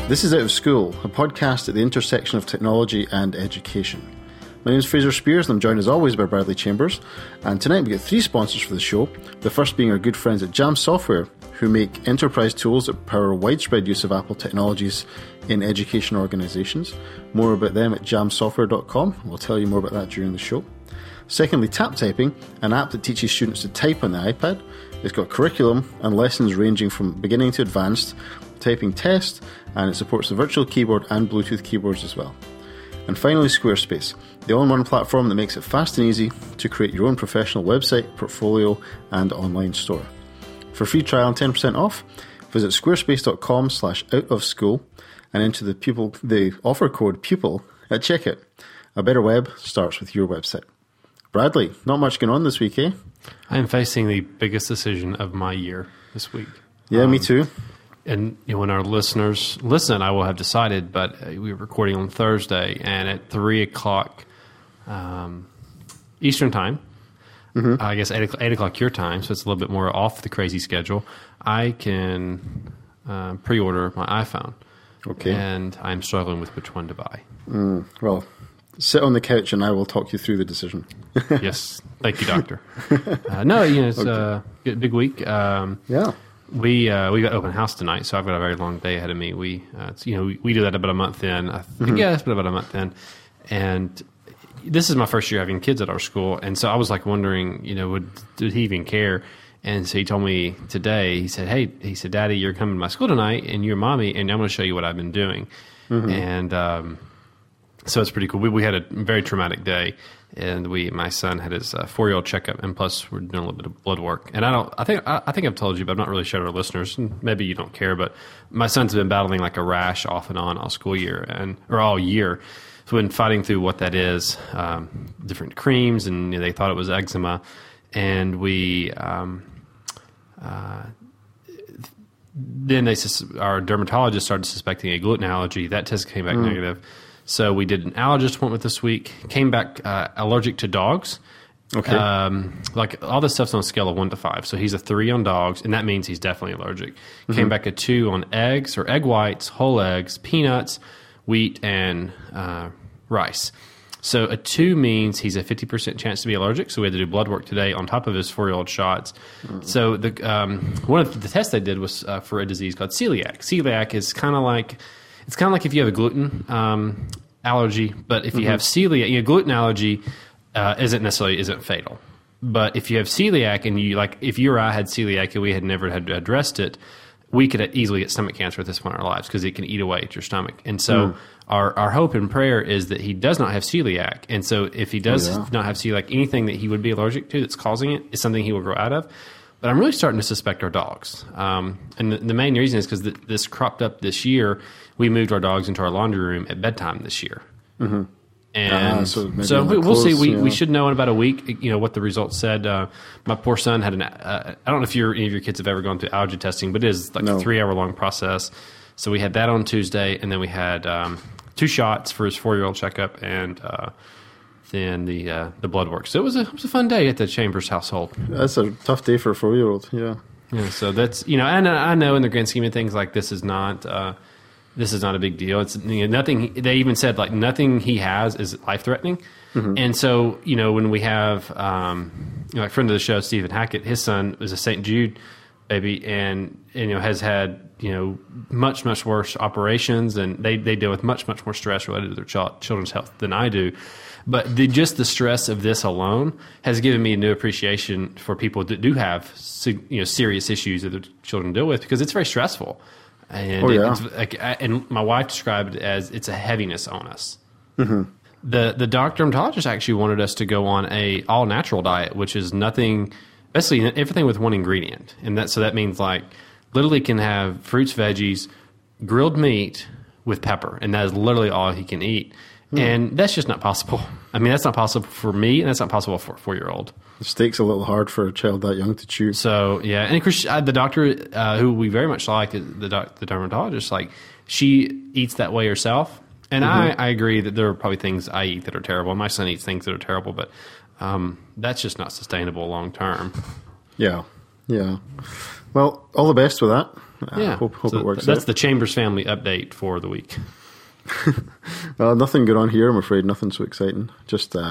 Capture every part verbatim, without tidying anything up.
This is Out of School, a podcast at the intersection of technology and education. My name is Fraser Spears and I'm joined as always by Bradley Chambers. And tonight we get three sponsors for the show, the first being our good friends at Jam Software, who make enterprise tools that power widespread use of Apple technologies in education organizations. More about them at jam software dot com. We'll tell you more about that during the show. Secondly, Tap Typing, an app that teaches students to type on the iPad. It's got curriculum and lessons ranging from beginning to advanced, typing test, and it supports the virtual keyboard and Bluetooth keyboards as well. And finally, Squarespace, the all-in-one platform that makes it fast and easy to create your own professional website, portfolio, and online store. For free trial and ten percent off, visit squarespace.com slash out of school and enter the pupil the offer code PUPIL at checkout. A better web starts with your website. Bradley, not much going on this week, eh? I am facing the biggest decision of my year this week. Yeah, um, me too. And you know, when our listeners listen, I will have decided, but we were recording on Thursday, and at three o'clock um, Eastern time, mm-hmm. I guess eight o'clock, eight o'clock your time, so it's a little bit more off the crazy schedule, I can uh, pre-order my iPhone. Okay. And I'm struggling with which one to buy. Mm, well, sit on the couch and I will talk you through the decision. Yes. Thank you, Doctor. Uh, no, you know, it's a okay. uh, big week. Um, yeah. We uh, we got open house tonight, so I've got a very long day ahead of me. We uh, it's, you know we, we do that about a month in. I think, mm-hmm. Yeah, it's been about a month in, and this is my first year having kids at our school, and so I was like wondering, you know, would did he even care? And so he told me today. He said, "Hey," he said, "Daddy, you're coming to my school tonight, and you're mommy, and I'm going to show you what I've been doing." Mm-hmm. And um, so it's pretty cool. We we had a very traumatic day. And we, my son had his uh, four-year-old checkup, and plus we're doing a little bit of blood work. And I don't, I think, I, I think I've told you, but I'm not really sure to our listeners. And maybe you don't care, but my son's been battling like a rash off and on all school year, and or all year. So we've been fighting through what that is, um, different creams, and you know, they thought it was eczema, and we, um, uh, then they, our dermatologist started suspecting a gluten allergy. That test came back mm. negative. So we did an allergist appointment this week, came back uh, allergic to dogs. Okay. Um, like all this stuff's on a scale of one to five. So he's a three on dogs, and that means he's definitely allergic. Mm-hmm. Came back a two on eggs or egg whites, whole eggs, peanuts, wheat, and uh, rice. So a two means he's a fifty percent chance to be allergic. So we had to do blood work today on top of his four-year-old shots. Mm-hmm. So the um, one of the tests they did was uh, for a disease called celiac. Celiac is kind of like... It's kind of like if you have a gluten um, allergy, but if you mm-hmm. have celiac, you know, gluten allergy uh, isn't necessarily isn't fatal. But if you have celiac and you like, if you or I had celiac and we had never had addressed it, we could easily get stomach cancer at this point in our lives because it can eat away at your stomach. And so mm. our our hope and prayer is that he does not have celiac. And so if he does oh, yeah. not have celiac, anything that he would be allergic to that's causing it is something he will grow out of. But I'm really starting to suspect our dogs. Um, and the, the main reason is because th- this cropped up this year. We moved our dogs into our laundry room at bedtime this year. Mm-hmm. And uh, so, so we, we'll see. We, yeah. we should know in about a week, you know, what the results said. Uh, my poor son had an, uh, I don't know if you're, any of your kids have ever gone through allergy testing, but it is like no. a three hour long process. So we had that on Tuesday, and then we had um, two shots for his four-year-old checkup, and uh, then the uh, the blood work. So it was a it was a fun day at the Chambers household. That's a tough day for a four-year-old. Yeah. Yeah. So that's, you know, and I know in the grand scheme of things, like this is not uh, this is not a big deal. It's, you know, nothing. They even said like nothing he has is life threatening. Mm-hmm. And so, you know, when we have um, you know, like friend of the show, Stephen Hackett, his son was a Saint Jude baby, and, and you know has had you know much much worse operations, and they they deal with much much more stress related to their ch- children's health than I do. But the, just the stress of this alone has given me a new appreciation for people that do have you know serious issues that their children deal with, because it's very stressful. And oh, yeah. it, it's like, and my wife described it as it's a heaviness on us. Mm-hmm. The the doctor dermatologist actually wanted us to go on a all natural diet, which is nothing, basically everything with one ingredient, and that so that means like literally can have fruits, veggies, grilled meat with pepper, and that is literally all he can eat. Hmm. And that's just not possible. I mean, that's not possible for me, and that's not possible for a four-year-old. The steak's a little hard for a child that young to chew. So, yeah. And of course, the doctor, uh, who we very much like, the doc, the dermatologist, like, she eats that way herself. And mm-hmm. I, I agree that there are probably things I eat that are terrible. My son eats things that are terrible, but um, that's just not sustainable long term. Yeah. Yeah. Well, all the best with that. Uh, Yeah. Hope, hope So it works that's out. the Chambers family update for the week. Uh, nothing good on here, I'm afraid. Nothing so exciting. Just, uh,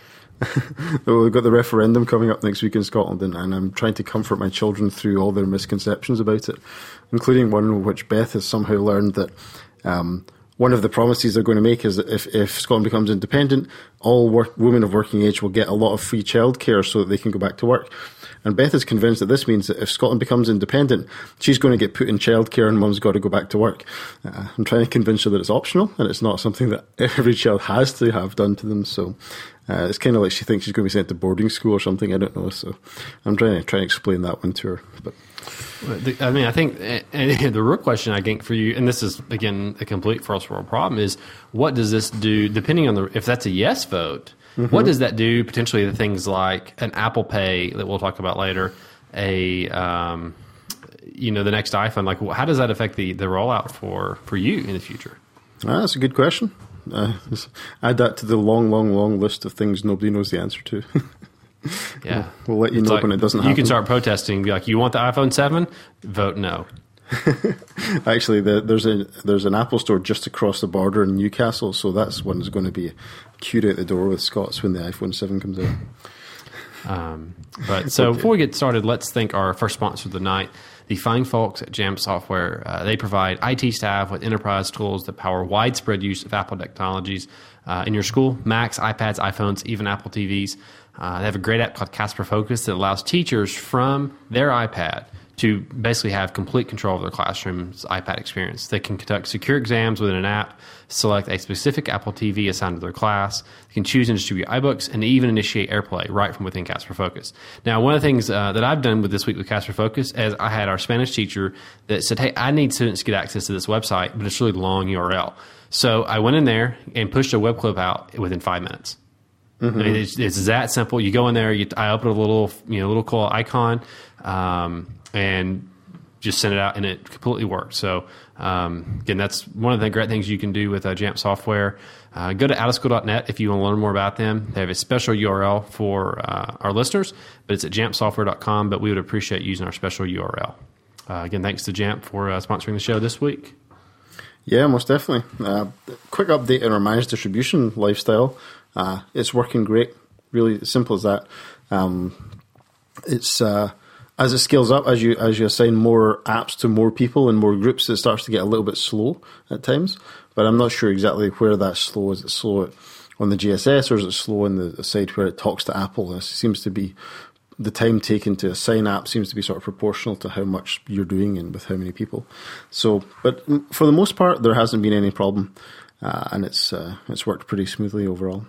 we've got the referendum coming up next week in Scotland, and, and I'm trying to comfort my children through all their misconceptions about it, including one in which Beth has somehow learned that um, one of the promises they're going to make is that if, if Scotland becomes independent, all work, women of working age will get a lot of free childcare so that they can go back to work. And Beth is convinced that this means that if Scotland becomes independent, she's going to get put in childcare and mum's got to go back to work. Uh, I'm trying to convince her that it's optional and it's not something that every child has to have done to them. So uh, it's kind of like she thinks she's going to be sent to boarding school or something. I don't know. So I'm trying to try and explain that one to her. But I mean, I think and the real question I think for you, and this is, again, a complete first world problem, is what does this do, depending on the, if that's a yes vote, mm-hmm. what does that do potentially to things like an Apple Pay that we'll talk about later, a, um, you know, the next iPhone? Like, how does that affect the, the rollout for, for you in the future? Ah, that's a good question. Uh, add that to the long, long, long list of things nobody knows the answer to. Yeah. We'll, we'll let you It's know like, when it doesn't you happen. You can start protesting and be like, you want the iPhone seven? Vote no. Actually, the, there's a there's an Apple store just across the border in Newcastle, so that's one that's going to be queued out the door with Scots when the iPhone seven comes out. Um, but so Okay. before we get started, let's thank our first sponsor of the night, the fine folks at Jamf Software. Uh, they provide I T staff with enterprise tools that power widespread use of Apple technologies uh, in your school, Macs, iPads, iPhones, even Apple T Vs. Uh, they have a great app called Casper Focus that allows teachers from their iPad to basically have complete control of their classroom's iPad experience. They can conduct secure exams within an app, select a specific Apple T V assigned to their class. They can choose and distribute iBooks, and even initiate AirPlay right from within Casper Focus. Now, one of the things uh, that I've done with this week with Casper Focus is I had our Spanish teacher that said, hey, I need students to get access to this website, but it's a really long U R L. So I went in there and pushed a web clip out within five minutes. Mm-hmm. I mean, it's, it's that simple. You go in there, you, I open a little, you know, little cool icon, um, and just send it out, and it completely works. So, um, again, that's one of the great things you can do with uh, Jamf Software. Uh, go to out of school dot net if you want to learn more about them. They have a special U R L for uh, our listeners, but it's at jamf software dot com, but we would appreciate using our special U R L. Uh, again, thanks to Jamf for uh, sponsoring the show this week. Yeah, most definitely. Uh, quick update on our managed distribution lifestyle. Uh, it's working great. Really simple as that. Um, it's uh, as it scales up, as you as you assign more apps to more people and more groups, it starts to get a little bit slow at times. But I'm not sure exactly where that's slow. Is it slow on the G S S, or is it slow on the side where it talks to Apple? It seems to be the time taken to assign apps seems to be sort of proportional to how much you're doing and with how many people. So, but for the most part, there hasn't been any problem, uh, and it's uh, it's worked pretty smoothly overall.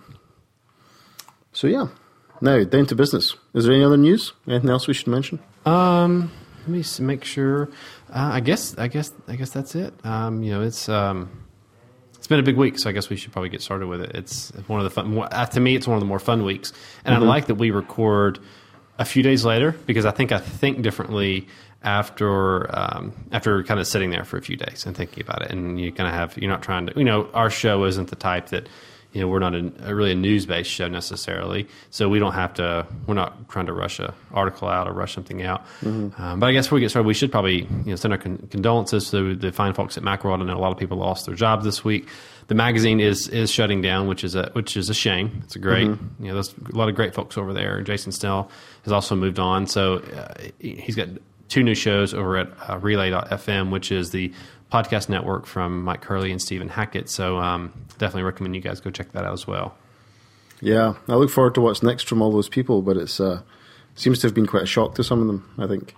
So yeah, now down to business. Is there any other news? Anything else we should mention? Um, let me s- make sure. Uh, I guess, I guess, I guess that's it. Um, you know, it's um, it's been a big week, so I guess we should probably get started with it. It's one of the fun. More, uh, to me, it's one of the more fun weeks, and mm-hmm. I like that we record a few days later because I think I think differently after um, after kind of sitting there for a few days and thinking about it, and you kind of have you're not trying to you know our show isn't the type that. You know, we're not a, a really a news-based show necessarily, so we don't have to. We're not trying to rush an article out or rush something out. Mm-hmm. Um, but I guess before we get started, we should probably you know send our con- condolences to the fine folks at Macworld. I know a lot of people lost their jobs this week. The magazine is is shutting down, which is a which is a shame. It's a great, mm-hmm. you know, there's a lot of great folks over there. Jason Snell has also moved on, so uh, he's got two new shows over at uh, Relay dot f m, which is the podcast network from Mike Curley and Stephen Hackett. So um, definitely recommend you guys go check that out as well. Yeah, I look forward to what's next from all those people, but it's uh, seems to have been quite a shock to some of them, I think.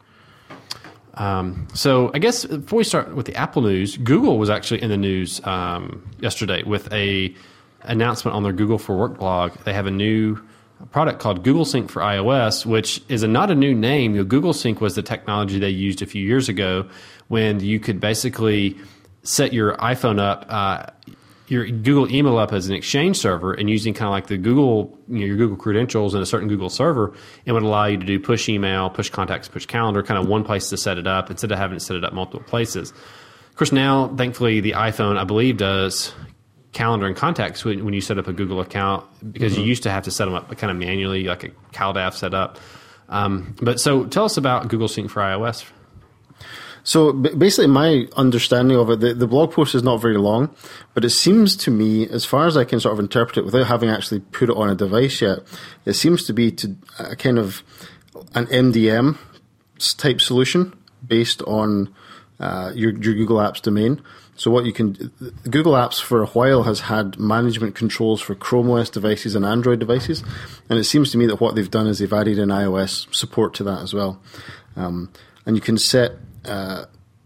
Um, so I guess before we start with the Apple news, Google was actually in the news um, yesterday with a announcement on their Google for Work blog. They have a new product called Google Sync for iOS, which is a, not a new name. You know, Google Sync was the technology they used a few years ago when you could basically set your iPhone up, uh, your Google email up as an Exchange server, and using kind of like the Google, you know, your Google credentials in a certain Google server, it would allow you to do push email, push contacts, push calendar, kind of one place to set it up instead of having to set it up multiple places. Of course, now, thankfully, the iPhone, I believe, does calendar and contacts when, when you set up a Google account, because mm-hmm. you used to have to set them up kind of manually, like a CalDAV setup. Um, but so tell us about Google Sync for iOS. So basically, my understanding of it, the, the blog post is not very long, but it seems to me, as far as I can sort of interpret it without having actually put it on a device yet, it seems to be to a kind of an M D M type solution based on uh, your, your Google Apps domain. So what you can, Google Apps for a while has had management controls for Chrome O S devices and Android devices, and it seems to me that what they've done is they've added in iOS support to that as well. Um, and you can set Uh,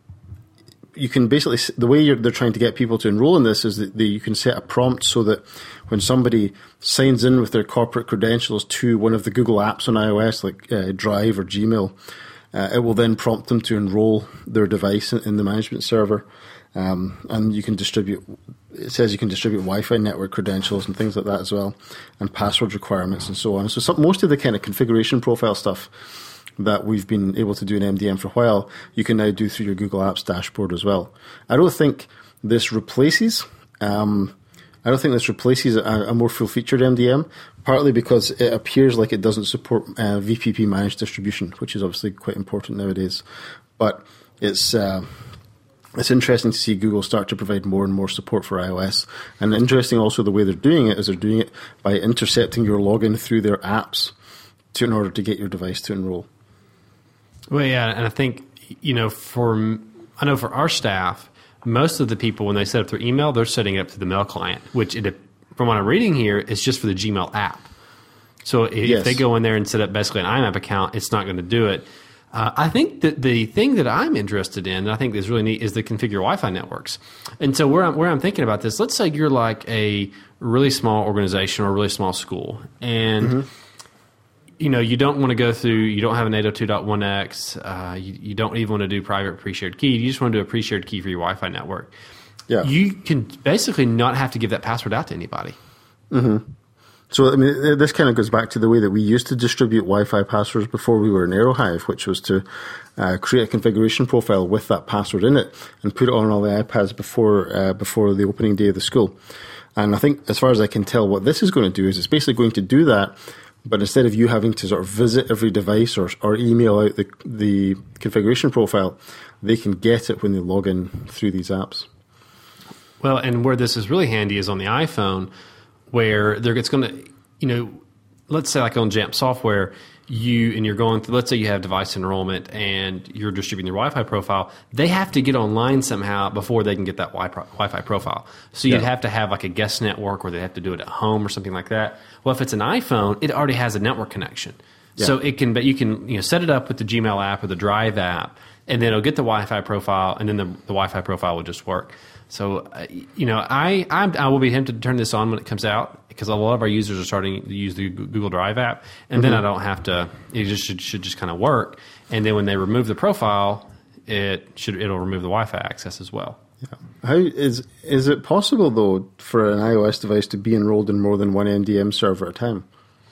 you can basically, the way you're, they're trying to get people to enroll in this is that the, you can set a prompt so that when somebody signs in with their corporate credentials to one of the Google apps on iOS, like uh, Drive or Gmail, uh, it will then prompt them to enroll their device in, in the management server. Um, and you can distribute, it says you can distribute Wi-Fi network credentials and things like that as well, and password requirements and so on. So some, most of the kind of configuration profile stuff that we've been able to do in M D M for a while, you can now do through your Google Apps dashboard as well. I don't think this replaces, um, I don't think this replaces a, a more full-featured M D M, partly because it appears like it doesn't support uh, V P P managed distribution, which is obviously quite important nowadays. But it's uh, it's interesting to see Google start to provide more and more support for iOS. And interesting also the way they're doing it is they're doing it by intercepting your login through their apps to, in order to get your device to enroll. Well, yeah, and I think, you know, for, I know for our staff, most of the people, when they set up their email, they're setting it up to the mail client, which, it, from what I'm reading here, is just for the Gmail app. So if yes. they go in there and set up basically an I M A P account, it's not going to do it. Uh, I think that the thing that I'm interested in, and I think is really neat, is the configure Wi-Fi networks. And so where I'm, where I'm thinking about this, let's say you're like a really small organization or a really small school, and mm-hmm. you know, you don't want to go through, you don't have an eight oh two dot one x, uh, you, you don't even want to do private pre-shared key, you just want to do a pre-shared key for your Wi-Fi network. Yeah. You can basically not have to give that password out to anybody. Mm-hmm. So, I mean, this kind of goes back to the way that we used to distribute Wi-Fi passwords before we were in Aerohive, which was to uh, create a configuration profile with that password in it and put it on all the iPads before uh, before the opening day of the school. And I think, as far as I can tell, what this is going to do is it's basically going to do that, but instead of you having to sort of visit every device or, or email out the, the configuration profile, they can get it when they log in through these apps. Well, and where this is really handy is on the iPhone, where there it's going to, you know, let's say like on Jamf Software, you and you're going through, let's say you have device enrollment and you're distributing your Wi-Fi profile, they have to get online somehow before they can get that Wi-Fi, Wi-Fi profile. So you'd yeah. have to have like a guest network, or they have to do it at home or something like that. Well, if it's an iPhone, it already has a network connection. Yeah. So it can, but you can, you know, set it up with the Gmail app or the Drive app, and then it'll get the Wi-Fi profile, and then the, the Wi-Fi profile will just work. So, uh, you know, I I'm, I will be tempted to turn this on when it comes out, because a lot of our users are starting to use the Google Drive app, and mm-hmm. then I don't have to. It just should, should just kind of work. And then when they remove the profile, it should it'll remove the Wi-Fi access as well. Yeah. How is is it possible though for an iOS device to be enrolled in more than one M D M server at a time?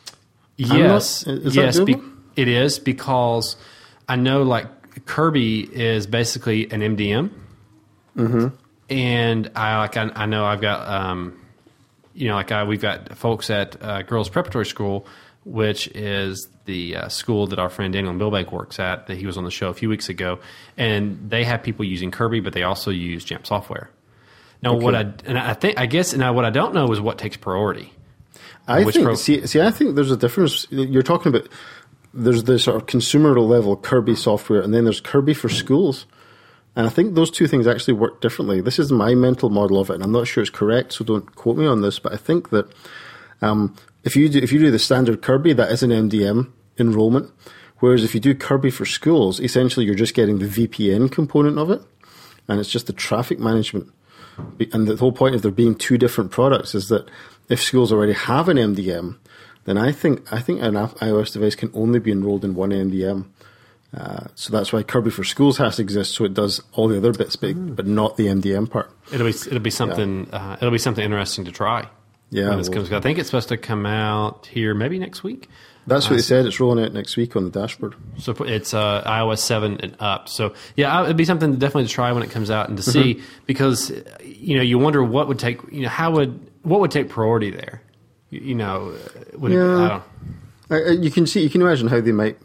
Yes, not, is yes, that be, it is, because I know like Kirby is basically an M D M. Mm-hmm. And I like I, I know I've got um, you know like I, we've got folks at uh, Girls Preparatory School, which is the uh, school that our friend Daniel Milbank works at. That he was on the show a few weeks ago, and they have people using Kirby, but they also use Jamf Software. Now, okay. what I and I think I guess now what I don't know is what takes priority. I think pro- see see I think there's a difference. You're talking about there's the sort of consumer level Kirby software, and then there's Kirby for schools. And I think those two things actually work differently. This is my mental model of it, and I'm not sure it's correct, so don't quote me on this. But I think that um, if you do if you do the standard Kirby, that is an M D M enrollment. Whereas if you do Kirby for schools, essentially you're just getting the V P N component of it, and it's just the traffic management. And the whole point of there being two different products is that if schools already have an M D M, then I think I think an iOS device can only be enrolled in one M D M. Uh, so that's why Kirby for Schools has to exist, so it does all the other bits, but, mm. but not the M D M part. It'll be it'll be something yeah. uh, it'll be something interesting to try. Yeah, when this comes. I think it's supposed to come out here maybe next week. That's what uh, they said. It's rolling out next week on the dashboard. So it's uh, iOS seven and up. So yeah, it'd be something definitely to try when it comes out and to mm-hmm. see, because you know you wonder what would take you know how would what would take priority there. You, you know, would yeah. it, I don't. I, you can see you can imagine how they might.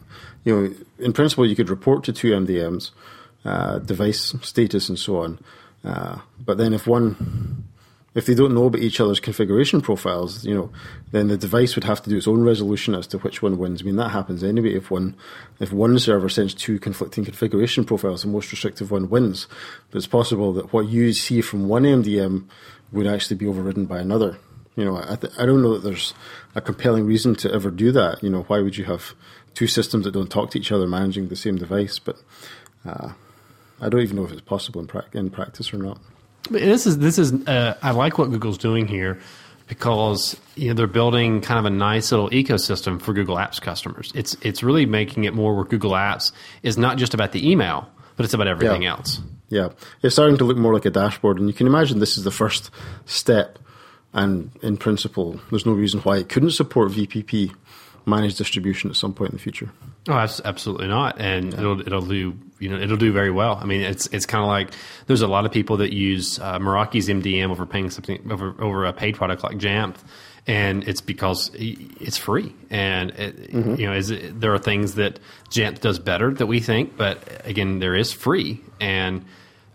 you know, in principle, you could report to two M D Ms, uh, device status and so on. Uh, but then if one, if they don't know about each other's configuration profiles, you know, then the device would have to do its own resolution as to which one wins. I mean, that happens anyway. If one, if one server sends two conflicting configuration profiles, the most restrictive one wins. But it's possible that what you see from one M D M would actually be overridden by another. You know, I, th- I don't know that there's a compelling reason to ever do that. You know, why would you have two systems that don't talk to each other managing the same device? But uh, I don't even know if it's possible in, pra- in practice or not. But this is this is uh, I like what Google's doing here, because you know they're building kind of a nice little ecosystem for Google Apps customers. It's it's really making it more where Google Apps is not just about the email, but it's about everything yeah. else. Yeah, it's starting to look more like a dashboard, and you can imagine this is the first step. And in principle, there's no reason why it couldn't support V P P managed distribution at some point in the future. Oh, absolutely not, and yeah. it'll it'll do you know it'll do very well. I mean, it's it's kind of like there's a lot of people that use uh, Meraki's M D M over paying something over over a paid product like Jamf, and it's because it's free. And it, mm-hmm. you know, is it, there are things that Jamf does better that we think, but again, there is free and.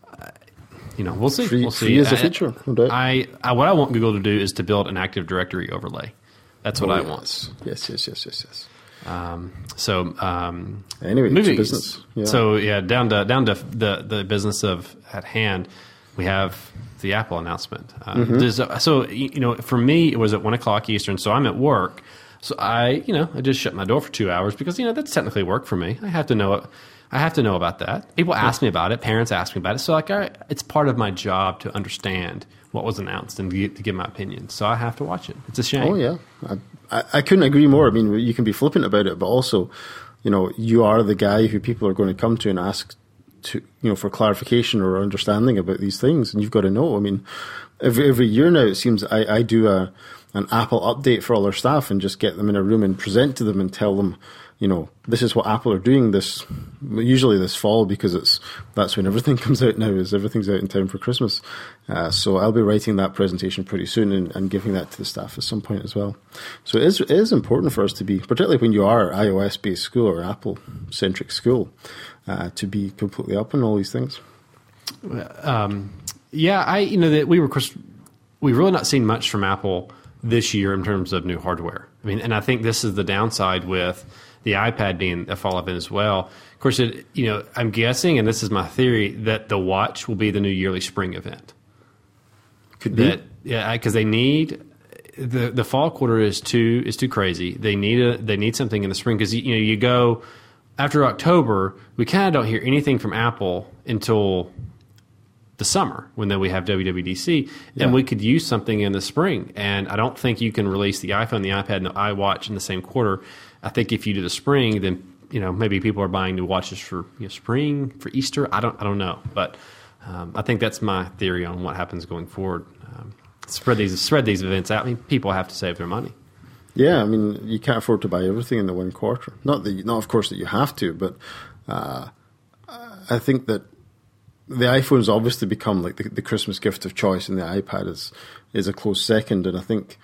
You know, we'll see. Free, we'll see. Free is a feature. I, I, what I want Google to do is to build an Active Directory overlay. That's what oh, I yes. want. Yes, yes, yes, yes, yes. Um, so um, anyway, movies. business. Yeah. So yeah, down to down to the the business of at hand, we have the Apple announcement. Um, mm-hmm. a, so you know, for me, it was at one o'clock Eastern. So I'm at work. So I, you know, I just shut my door for two hours because you know that's technically work for me. I have to know it. I have to know about that. People ask me about it. Parents ask me about it. So like, I, it's part of my job to understand what was announced and to, to give my opinion. So I have to watch it. It's a shame. Oh yeah, I, I, I couldn't agree more. I mean, you can be flippant about it, but also, you know, you are the guy who people are going to come to and ask to, you know, for clarification or understanding about these things, and you've got to know. I mean, every every year now it seems I, I do a an Apple update for all our staff and just get them in a room and present to them and tell them, you know, this is what Apple are doing this, usually this fall, because it's that's when everything comes out now, is everything's out in time for Christmas. Uh, so I'll be writing that presentation pretty soon and, and giving that to the staff at some point as well. So it is, it is important for us to be, particularly when you are an iOS-based school or Apple-centric school, uh, to be completely up on all these things. Um, yeah, I you know that we were we've really not seen much from Apple this year in terms of new hardware. I mean, and I think this is the downside with the iPad being a fall event as well. Of course, it, you know, I'm guessing, and this is my theory, that the watch will be the new yearly spring event. Could be. That, yeah, because they need the the fall quarter is too is too crazy. They need a they need something in the spring because you know you go after October, we kind of don't hear anything from Apple until the summer when then we have W W D C, yeah. and we could use something in the spring. And I don't think you can release the iPhone, the iPad, and the iWatch in the same quarter. I think if you do the spring, then you know maybe people are buying new watches for you know, spring, for Easter. I don't I don't know, but um, I think that's my theory on what happens going forward. Um, spread these spread these events out. I mean, people have to save their money. Yeah, I mean, you can't afford to buy everything in the one quarter. Not that, you, not of course that you have to, but uh, I think that the iPhone's obviously become like the, the Christmas gift of choice, and the iPad is is a close second. And I think,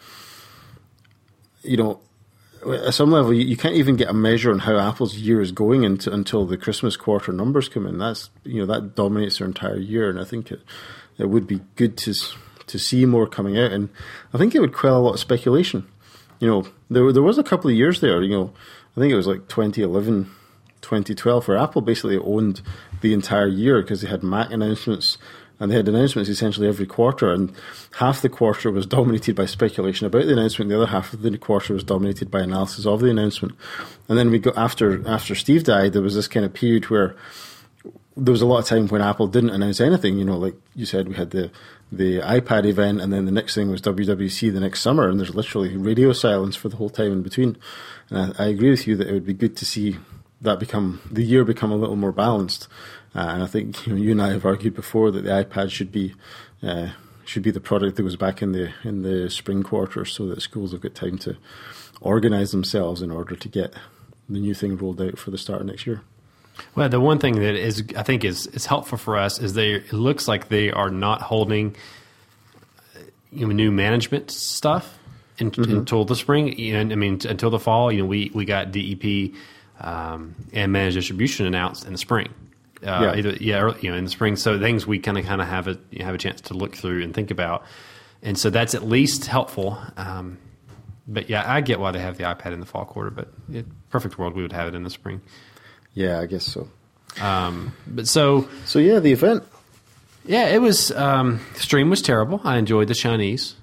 you know, at some level, you, you can't even get a measure on how Apple's year is going into, until the Christmas quarter numbers come in. That's you know that dominates their entire year, and I think it it would be good to to see more coming out, and I think it would quell a lot of speculation. You know, there there was a couple of years there. You know, I think it was like twenty eleven. twenty twelve, where Apple basically owned the entire year because they had Mac announcements, and they had announcements essentially every quarter, and half the quarter was dominated by speculation about the announcement, the other half of the quarter was dominated by analysis of the announcement. And then we got after after Steve died, there was this kind of period where there was a lot of time when Apple didn't announce anything. You know, like you said, we had the the iPad event, and then the next thing was W W D C the next summer, and there's literally radio silence for the whole time in between. And I, I agree with you that it would be good to see that become the year become a little more balanced, uh, and I think you know you and I have argued before that the iPad should be uh, should be the product that goes back in the in the spring quarter, so that schools have got time to organise themselves in order to get the new thing rolled out for the start of next year. Well, the one thing that is I think is is helpful for us is they it looks like they are not holding you know, new management stuff in, mm-hmm. until the spring, and I mean until the fall. You know, we we got D E P. um, and managed distribution announced in the spring. Uh, yeah, either, yeah, early, you know, in the spring. So things we kind of kind of have a you know, have a chance to look through and think about, and so that's at least helpful. Um, but yeah, I get why they have the iPad in the fall quarter, but in perfect world we would have it in the spring. Yeah, I guess so. Um, but so so yeah, the event. Yeah, it was. Um, stream was terrible. I enjoyed the Chinese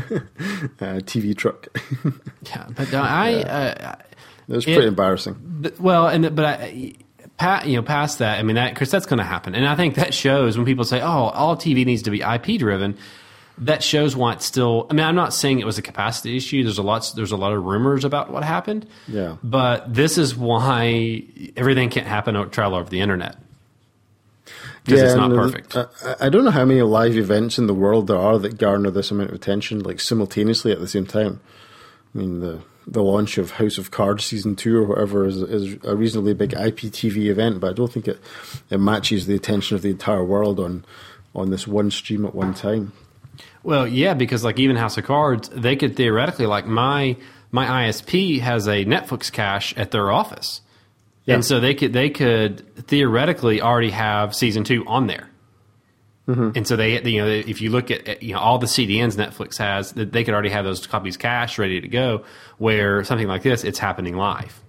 uh, T V truck. yeah, but uh, I. Yeah. Uh, it was pretty it, embarrassing. But, well, and but I. Pat, you know, past that, I mean, that because that's going to happen, and I think that shows when people say, "Oh, all T V needs to be I P driven." That shows why it's still. I mean, I'm not saying it was a capacity issue. There's a lot. There's a lot of rumors about what happened. Yeah. But this is why everything can't happen or trial over the internet because yeah, it's not no, perfect. I, I don't know how many live events in the world there are that garner this amount of attention, like simultaneously at the same time. I mean, the the launch of House of Cards season two or whatever is is a reasonably big I P T V event, but I don't think it it matches the attention of the entire world on on this one stream at one time. Well, yeah, because like even House of Cards, they could theoretically, like my my I S P has a Netflix cache at their office, yeah. and so they could they could theoretically already have season two on there. Mm-hmm. And so they, you know, if you look at you know all the C D Ns Netflix has, they could already have those copies cached, ready to go. Where something like this, it's happening live.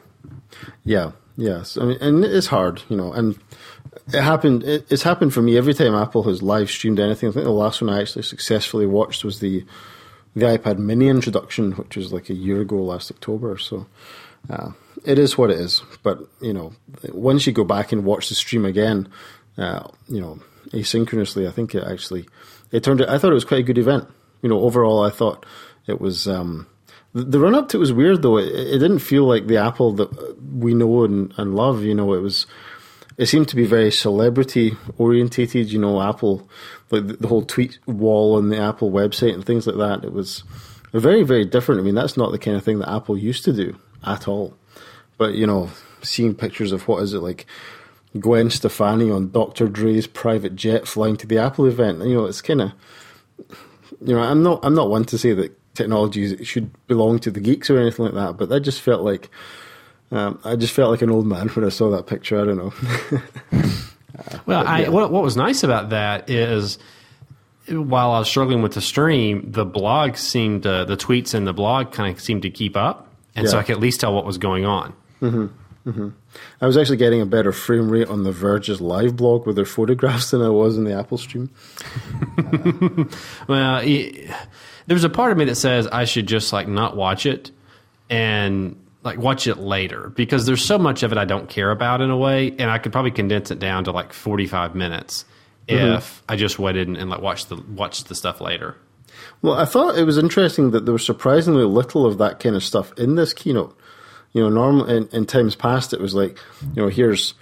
Yeah, yes, I mean, and it's hard, you know, and it happened. It, it's happened for me every time Apple has live streamed anything. I think the last one I actually successfully watched was the the iPad Mini introduction, which was like a year ago, last October. So uh, it is what it is. But you know, once you go back and watch the stream again, uh, you know. asynchronously, I think it actually it turned out. I thought it was quite a good event. You know, overall, I thought it was. Um, the, the run up to it was weird though. It, it didn't feel like the Apple that we know and, and love. You know, it was. It seemed to be very celebrity orientated. You know, Apple, like the, the whole tweet wall on the Apple website and things like that. It was very, very different. I mean, that's not the kind of thing that Apple used to do at all. But you know, seeing pictures of what is it like. Gwen Stefani on Doctor Dre's private jet flying to the Apple event. You know, it's kind of, you know, I'm not, I'm not one to say that technology should belong to the geeks or anything like that, but that just felt like, um, I just felt like an old man when I saw that picture. I don't know. uh, well, I, yeah. what, what was nice about that is while I was struggling with the stream, the blog seemed, to, the tweets and the blog kind of seemed to keep up. And yeah. so I could at least tell what was going on. Mm-hmm. Mm-hmm. I was actually getting a better frame rate on the Verge's live blog with their photographs than I was in the Apple stream. Uh, well, it, there's a part of me that says I should just like not watch it and like watch it later because there's so much of it I don't care about in a way, and I could probably condense it down to like forty-five minutes mm-hmm. if I just waited and, and like watched the watched the stuff later. Well, I thought it was interesting that there was surprisingly little of that kind of stuff in this keynote. You know, normal in, in times past, it was like, you know, here's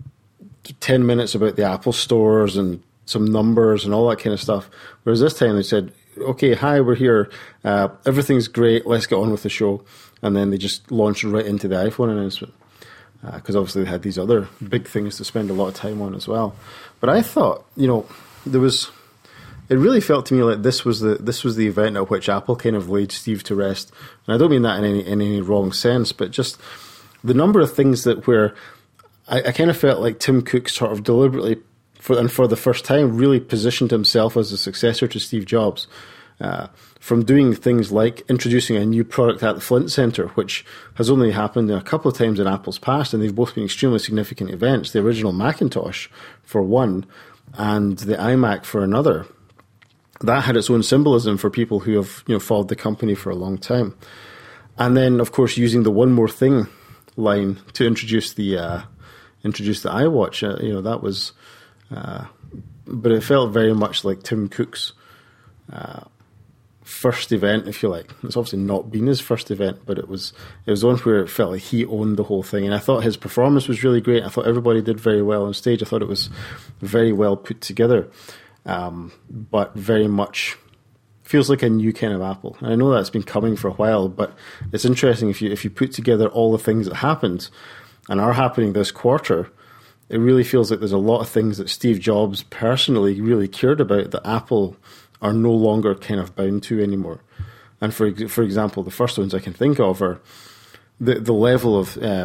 ten minutes about the Apple stores and some numbers and all that kind of stuff. Whereas this time they said, okay, hi, we're here. Uh, everything's great. Let's get on with the show. And then they just launched right into the iPhone announcement because uh, obviously they had these other big things to spend a lot of time on as well. But I thought, you know, there was... It really felt to me like this was the this was the event at which Apple kind of laid Steve to rest, and I don't mean that in any in any wrong sense, but just the number of things that where I, I kind of felt like Tim Cook sort of deliberately, for and for the first time, really positioned himself as a successor to Steve Jobs, uh, from doing things like introducing a new product at the Flint Center, which has only happened a couple of times in Apple's past, and they've both been extremely significant events. The original Macintosh for one, and the iMac for another. That had its own symbolism for people who have, you know, followed the company for a long time. And then, of course, using the one more thing line to introduce the uh, introduce the iWatch, uh, you know, that was, uh, but it felt very much like Tim Cook's uh, first event, if you like. It's obviously not been his first event, but it was it was one where it felt like he owned the whole thing. And I thought his performance was really great. I thought everybody did very well on stage. I thought it was very well put together. Um, but very much feels like a new kind of Apple. And I know that's been coming for a while, but it's interesting if you if you put together all the things that happened and are happening this quarter, it really feels like there's a lot of things that Steve Jobs personally really cared about that Apple are no longer kind of bound to anymore. And for for example, the first ones I can think of are the the level of uh,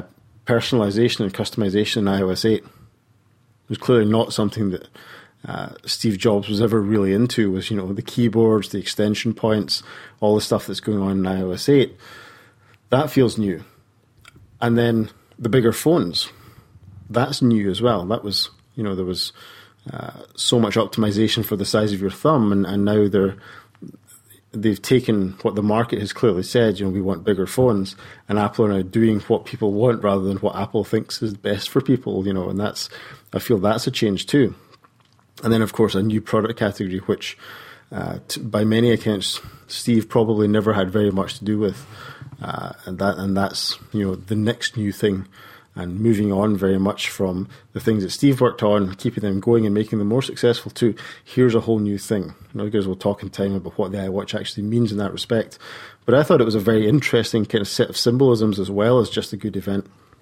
personalization and customization in iOS eight. It was clearly not something that uh, Steve Jobs was ever really into, was, you know, the keyboards, the extension points, all the stuff that's going on in iOS eight. That feels new. And then the bigger phones, that's new as well. That was, you know, there was uh, so much optimization for the size of your thumb, and, and now they're they've taken what the market has clearly said, you know, we want bigger phones, and Apple are now doing what people want rather than what Apple thinks is best for people, you know, and that's, I feel that's a change too. And then, of course, a new product category, which uh, t- by many accounts, Steve probably never had very much to do with, uh, and that and that's, you know, the next new thing, and moving on very much from the things that Steve worked on, keeping them going and making them more successful too. Here's a whole new thing. You know, guys will talk in time about what the iWatch actually means in that respect. But I thought it was a very interesting kind of set of symbolisms as well as just a good event.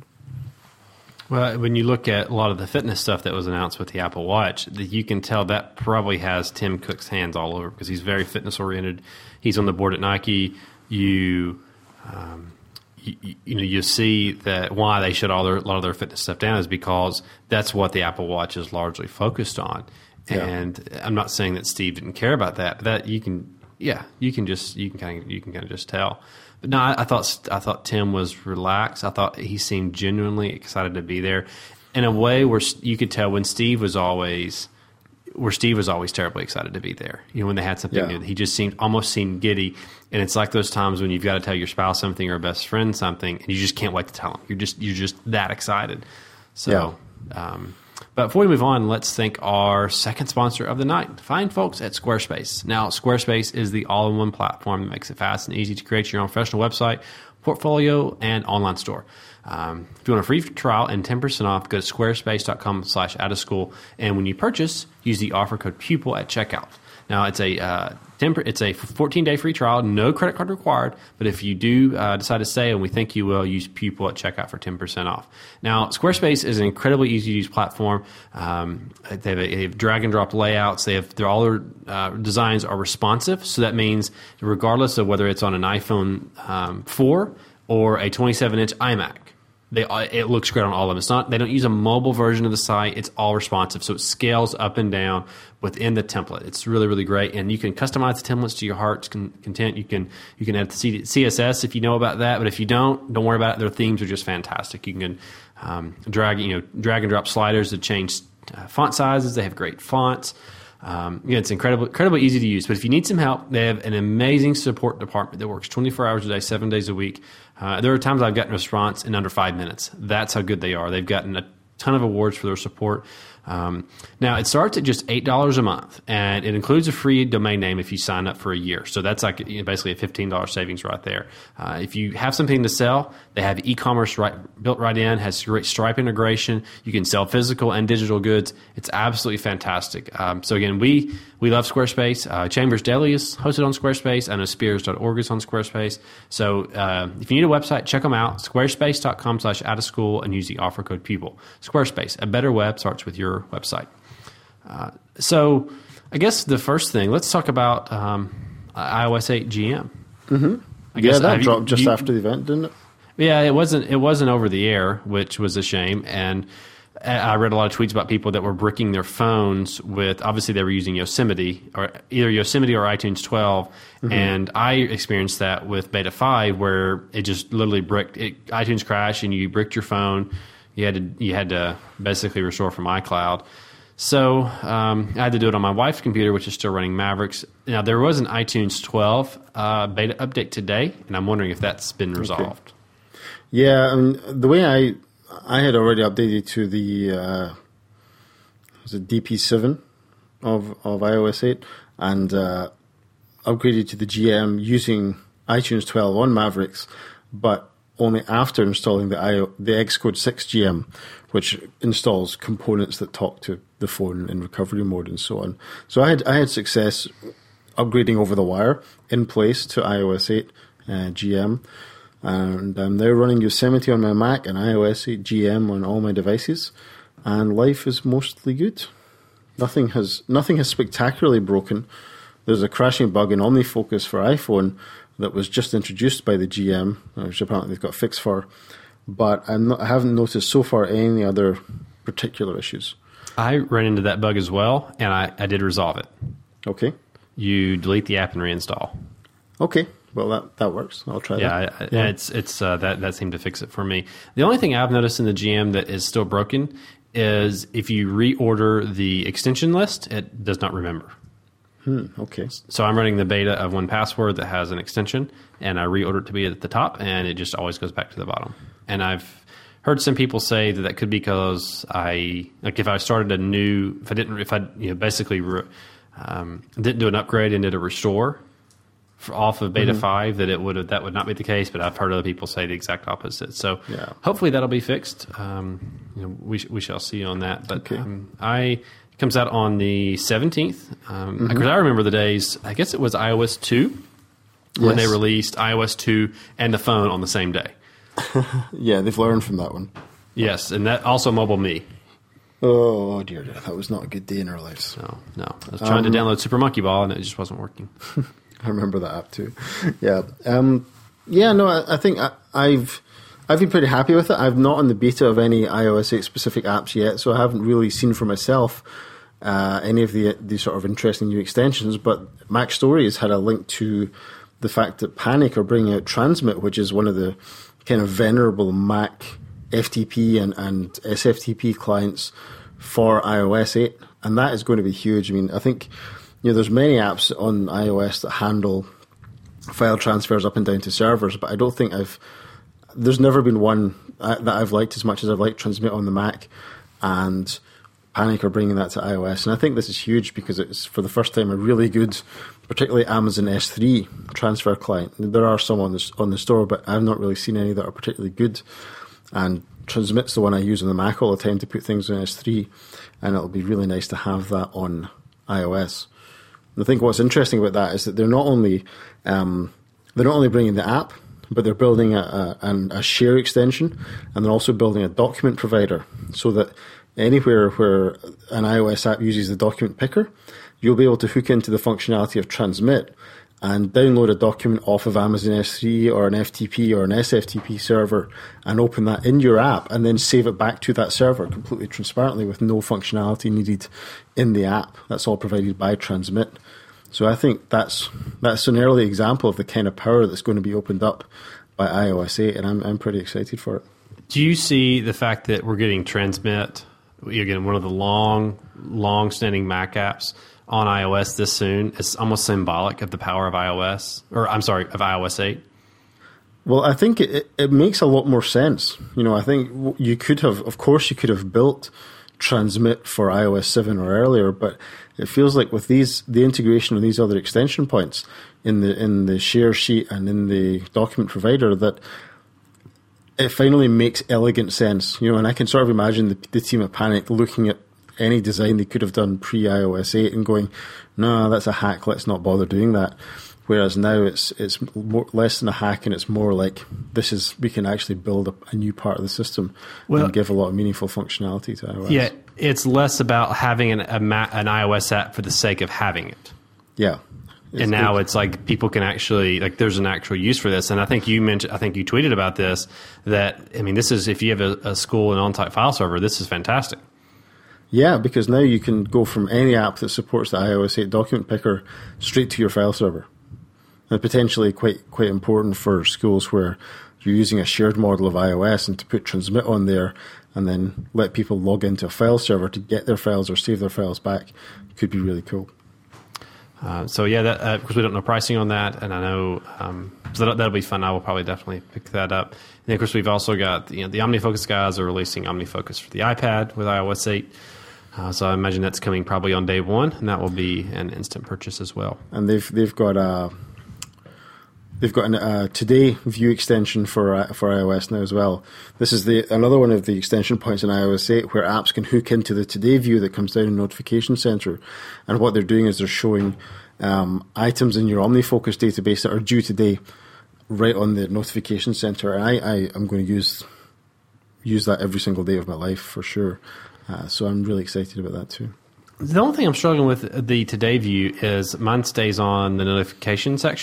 Well, when you look at a lot of the fitness stuff that was announced with the Apple Watch, you can tell that probably has Tim Cook's hands all over, because he's very fitness oriented. He's on the board at Nike. You... Um, You, you know, you see that why they shut all their, a lot of their fitness stuff down is because that's what the Apple Watch is largely focused on. Yeah. And I'm not saying that Steve didn't care about that, but that you can, yeah, you can just you can kind of you can kind of just tell. But no, I, I thought I thought Tim was relaxed. I thought he seemed genuinely excited to be there, in a way where you could tell when Steve was always. Where Steve was always terribly excited to be there. You know, when they had something yeah. new, he just seemed almost seemed giddy. And it's like those times when you've got to tell your spouse something or a best friend something, and you just can't wait to tell them. You're just you're just that excited. So, yeah. um, but before we move on, let's thank our second sponsor of the night, fine folks at Squarespace. Now, Squarespace is the all-in-one platform that makes it fast and easy to create your own professional website, portfolio, and online store. Um, if you want a free trial and ten percent off, go to squarespace.com slash out of school. And when you purchase, use the offer code PUPIL at checkout. Now, it's a uh, ten, it's a fourteen-day free trial, no credit card required. But if you do uh, decide to stay, and we think you will, use PUPIL at checkout for ten percent off. Now, Squarespace is an incredibly easy-to-use platform. Um, they, have a, they have drag-and-drop layouts. They have all their uh, designs are responsive. So that means regardless of whether it's on an iPhone um, four or a twenty-seven inch iMac, They, it looks great on all of them. It's not, they don't use a mobile version of the site. It's all responsive. So it scales up and down within the template. It's really, really great. And you can customize the templates to your heart's content. You can you can add the C S S if you know about that. But if you don't, don't worry about it. Their themes are just fantastic. You can um, drag you know drag and drop sliders to change uh, font sizes. They have great fonts. Um, yeah, it's incredible, incredibly easy to use. But if you need some help, they have an amazing support department that works twenty-four hours a day, seven days a week. Uh, there are times I've gotten a response in under five minutes. That's how good they are. They've gotten a ton of awards for their support. Um, now, it starts at just eight dollars a month, and it includes a free domain name if you sign up for a year. So that's like you know, basically a fifteen dollars savings right there. Uh, if you have something to sell, they have e-commerce right, built right in, has great Stripe integration. You can sell physical and digital goods. It's absolutely fantastic. Um, so again, we we love Squarespace. Uh, Chambers Daily is hosted on Squarespace. I know Spears dot org is on Squarespace. So uh, if you need a website, check them out. Squarespace.com slash out of school and use the offer code PUPIL. Squarespace, a better web starts with your website. Uh, so I guess the first thing, let's talk about um, iOS eight G M. Mm-hmm. I guess, yeah, that dropped you, just you, after the event, didn't it? Yeah, it wasn't. It wasn't over the air, which was a shame. And I read a lot of tweets about people that were bricking their phones with. Obviously, they were using Yosemite or either Yosemite or iTunes twelve, mm-hmm. and I experienced that with Beta five, where it just literally bricked. It, iTunes crashed, and you bricked your phone. You had to you had to basically restore from iCloud. So um, I had to do it on my wife's computer, which is still running Mavericks. Now, there was an iTunes twelve uh, beta update today, and I'm wondering if that's been resolved. Okay. Yeah, I mean, the way I I had already updated to the uh, was it D P seven of of iOS eight and uh, upgraded to the G M using iTunes twelve on Mavericks, but only after installing the I O, the Xcode six G M, which installs components that talk to the phone in recovery mode and so on. So I had I had success upgrading over the wire in place to iOS eight uh, G M, and I'm now running Yosemite on my Mac and iOS eight G M on all my devices, and life is mostly good. Nothing has nothing has spectacularly broken. There's a crashing bug in OmniFocus for iPhone that was just introduced by the G M, which apparently they've got a fix for. but I'm not, I haven't noticed so far any other particular issues. I ran into that bug as well, and I, I did resolve it. Okay. You delete the app and reinstall. Okay. Well, that, that works. I'll try yeah, that. I, yeah, it's it's uh, that that seemed to fix it for me. The only thing I've noticed in the G M that is still broken is if you reorder the extension list, it does not remember. Hmm, okay. So I'm running the beta of one password that has an extension, and I reorder it to be at the top, and it just always goes back to the bottom. And I've heard some people say that that could be because I like if I started a new if I didn't if I you know basically re, um, didn't do an upgrade and did a restore for, off of beta mm-hmm. five that it would have, that would not be the case. But I've heard other people say the exact opposite. So yeah. hopefully that'll be fixed. Um, you know, we we shall see on that. But okay. um, I it comes out on the seventeenth. Um, mm-hmm. Because I remember the days. I guess it was iOS two yes. when they released iOS two and the phone on the same day. Yeah, they've learned from that one. Yes, and that also Mobile Me. Oh, dear, dear. That was not a good day in our lives. No, no. I was trying um, to download Super Monkey Ball, and it just wasn't working. I remember that app too. Yeah. Um, yeah, no, I, I think I, I've I've been pretty happy with it. I've not on the beta of any iOS eight specific apps yet, so I haven't really seen for myself uh, any of the, the sort of interesting new extensions, but Mac Stories had a link to the fact that Panic are bringing out Transmit, which is one of the kind of venerable Mac F T P and, and S F T P clients for iOS eight, and that is going to be huge. I mean, I think you know there's many apps on iOS that handle file transfers up and down to servers, but I don't think I've there's never been one that I've liked as much as I've liked Transmit on the Mac, and Panic are bringing that to iOS, and I think this is huge because it's for the first time a really good, particularly Amazon S three transfer client. There are some on the, on the store, but I've not really seen any that are particularly good. And Transmit's the one I use on the Mac all the time to put things on S three, and it'll be really nice to have that on iOS. And I think what's interesting about that is that they're not only um, they're not only bringing the app, but they're building a, a, a share extension, and they're also building a document provider so that anywhere where an iOS app uses the document picker, you'll be able to hook into the functionality of Transmit and download a document off of Amazon S three or an F T P or an S F T P server and open that in your app and then save it back to that server completely transparently with no functionality needed in the app. That's all provided by Transmit. So I think that's that's an early example of the kind of power that's going to be opened up by iOS eight, and I'm I'm pretty excited for it. Do you see the fact that we're getting Transmit, again, one of the long, long-standing Mac apps on iOS this soon? It's almost symbolic of the power of iOS, or I'm sorry, of iOS eight. Well, I think it, it makes a lot more sense. You know, I think you could have, of course, you could have built Transmit for iOS seven or earlier, but it feels like with these, the integration of these other extension points in the in the share sheet and in the document provider, that it finally makes elegant sense. You know, and I can sort of imagine the, the team at Panic looking at any design they could have done pre-iOS eight and going, no, that's a hack, let's not bother doing that. Whereas now it's it's more, less than a hack, and it's more like this is we can actually build a, a new part of the system well, and give a lot of meaningful functionality to iOS. Yeah, it's less about having an a Ma- an iOS app for the sake of having it. Yeah. And now it's like people can actually, like there's an actual use for this. And I think you mentioned, I think you tweeted about this, that, I mean, this is, if you have a, a school and on-site file server, this is fantastic. Yeah, because now you can go from any app that supports the iOS eight document picker straight to your file server. And potentially quite quite important for schools where you're using a shared model of iOS, and to put Transmit on there and then let people log into a file server to get their files or save their files back could be really cool. Uh, so yeah, that, uh, of course we don't know pricing on that, and I know um, so that'll, that'll be fun. I will probably definitely pick that up. And then of course we've also got you know, the OmniFocus guys are releasing OmniFocus for the iPad with iOS eight. Uh, so I imagine that's coming probably on day one, and that will be an instant purchase as well. And they've they've got a they've got a uh, Today View extension for uh, for iOS now as well. This is the another one of the extension points in iOS eight where apps can hook into the Today View that comes down in Notification Center. And what they're doing is they're showing um, items in your OmniFocus database that are due today right on the Notification Center. And I, I am going to use use that every single day of my life for sure. Uh, so I'm really excited about that too. The only thing I'm struggling with the Today View is mine stays on the notification section.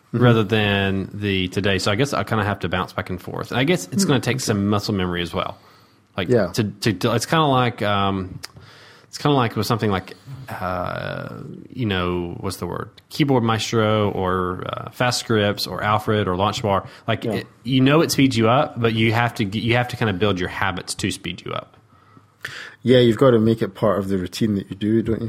mm-hmm. rather than the today. So I guess I kind of have to bounce back and forth. And I guess it's mm-hmm. going to take okay. some muscle memory as well. Like yeah. to, to, to it's kind of like um, it's kind of like with something like uh, you know what's the word Keyboard Maestro or uh, Fast Scripts or Alfred or Launchbar. Like yeah. it, you know it speeds you up, but you have to you have to kind of build your habits to speed you up. Yeah, you've got to make it part of the routine that you do, don't you?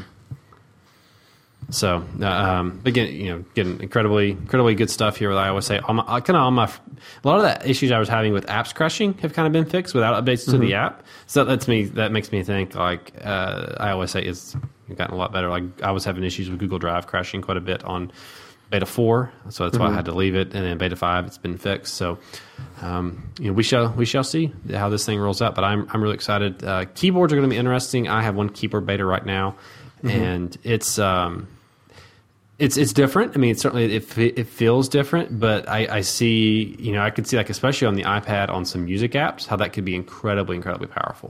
So, uh, um, again, you know, getting incredibly, incredibly good stuff here with iOS eight. All my, kind of all my, a lot of the issues I was having with apps crashing have kind of been fixed without updates mm-hmm. to the app. So that lets me, that makes me think like uh, iOS eight has gotten a lot better. Like I was having issues with Google Drive crashing quite a bit on beta four, so that's mm-hmm. why I had to leave it. And then beta five, it's been fixed. So, um, you know, we shall we shall see how this thing rolls out. But I'm I'm really excited. Uh, keyboards are going to be interesting. I have one keyboard beta right now, mm-hmm. and it's. Um, It's it's different. I mean, it's certainly it it feels different, but I, I see, you know, I could see like especially on the iPad on some music apps how that could be incredibly incredibly powerful.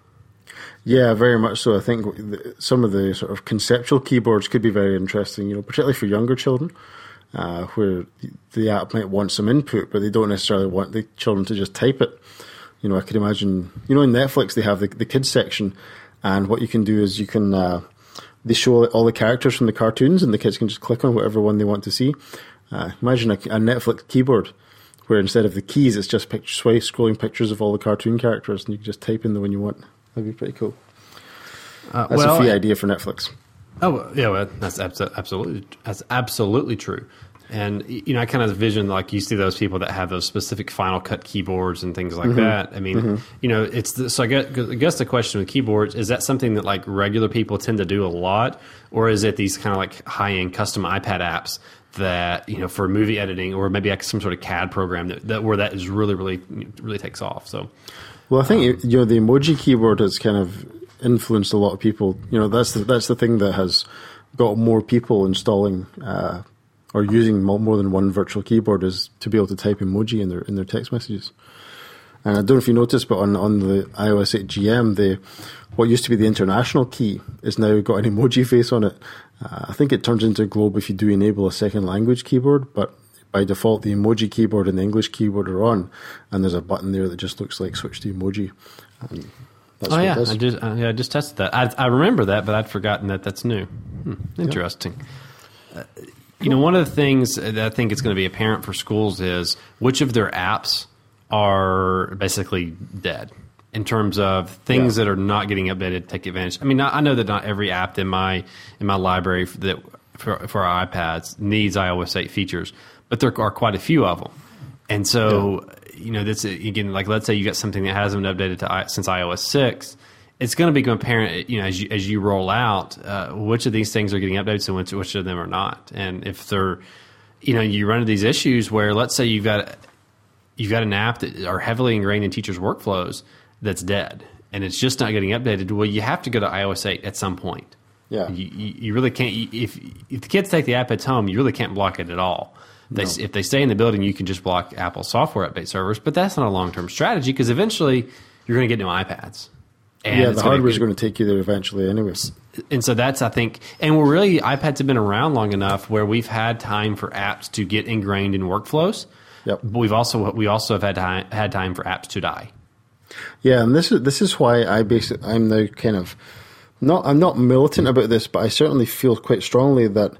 Yeah, very much so. I think some of the sort of conceptual keyboards could be very interesting, you know, particularly for younger children, uh, where the app might want some input, but they don't necessarily want the children to just type it. You know, I could imagine, you know, in Netflix they have the the kids section, and what you can do is you can. Uh, They show all the characters from the cartoons, and the kids can just click on whatever one they want to see. Uh, imagine a, a Netflix keyboard where instead of the keys, it's just picture, swipe, scrolling pictures of all the cartoon characters, and you can just type in the one you want. That'd be pretty cool. Uh, that's well, a free idea for Netflix. Oh yeah, well, that's absolutely that's absolutely true. And you know, I kind of envision like you see those people that have those specific Final Cut keyboards and things like mm-hmm. that. I mean, mm-hmm. you know, it's the, so I guess, I guess the question with keyboards is that something that like regular people tend to do a lot, or is it these kind of like high end custom iPad apps that you know for movie editing, or maybe like some sort of C A D program that, that where that is really really really takes off. So, well, I think um, you know the emoji keyboard has kind of influenced a lot of people. You know, that's the, that's the thing that has got more people installing. Uh, or using more than one virtual keyboard is to be able to type emoji in their in their text messages. And I don't know if you noticed, but on, on the iOS eight G M, the what used to be the international key is now got an emoji face on it. Uh, I think it turns into a globe if you do enable a second language keyboard, but by default, the emoji keyboard and the English keyboard are on, and there's a button there that just looks like switch to emoji. And that's oh what yeah, it does. I just uh, yeah, I just tested that. I, I remember that, but I'd forgotten that that's new. Hmm, interesting. Yep. Uh, You know, one of the things that I think is going to be apparent for schools is which of their apps are basically dead in terms of things yeah. that are not getting updated to take advantage. I mean, I know that not every app in my in my library that for, for our iPads needs iOS eight features, but there are quite a few of them. And so, yeah. you know, this again, like let's say you got something that hasn't been updated to since iOS six. It's going to become apparent, you know, as you as you roll out, uh, which of these things are getting updated, and which, which of them are not. And if they're, you know, you run into these issues where, let's say you've got you've got an app that are heavily ingrained in teachers' workflows that's dead, and it's just not getting updated. Well, you have to go to iOS eight at some point. Yeah, you, you, you really can't. If if the kids take the iPads home, you really can't block it at all. They, no. If they stay in the building, you can just block Apple software update servers, but that's not a long term strategy because eventually you're going to get new iPads. And yeah, the hardware is going to take you there eventually anyways. And so that's, I think, and we're really, iPads have been around long enough where we've had time for apps to get ingrained in workflows. Yep. But we've also, we also have had time, had time for apps to die. Yeah, and this is this is why I basically, I'm now kind of, not I'm not militant about this, but I certainly feel quite strongly that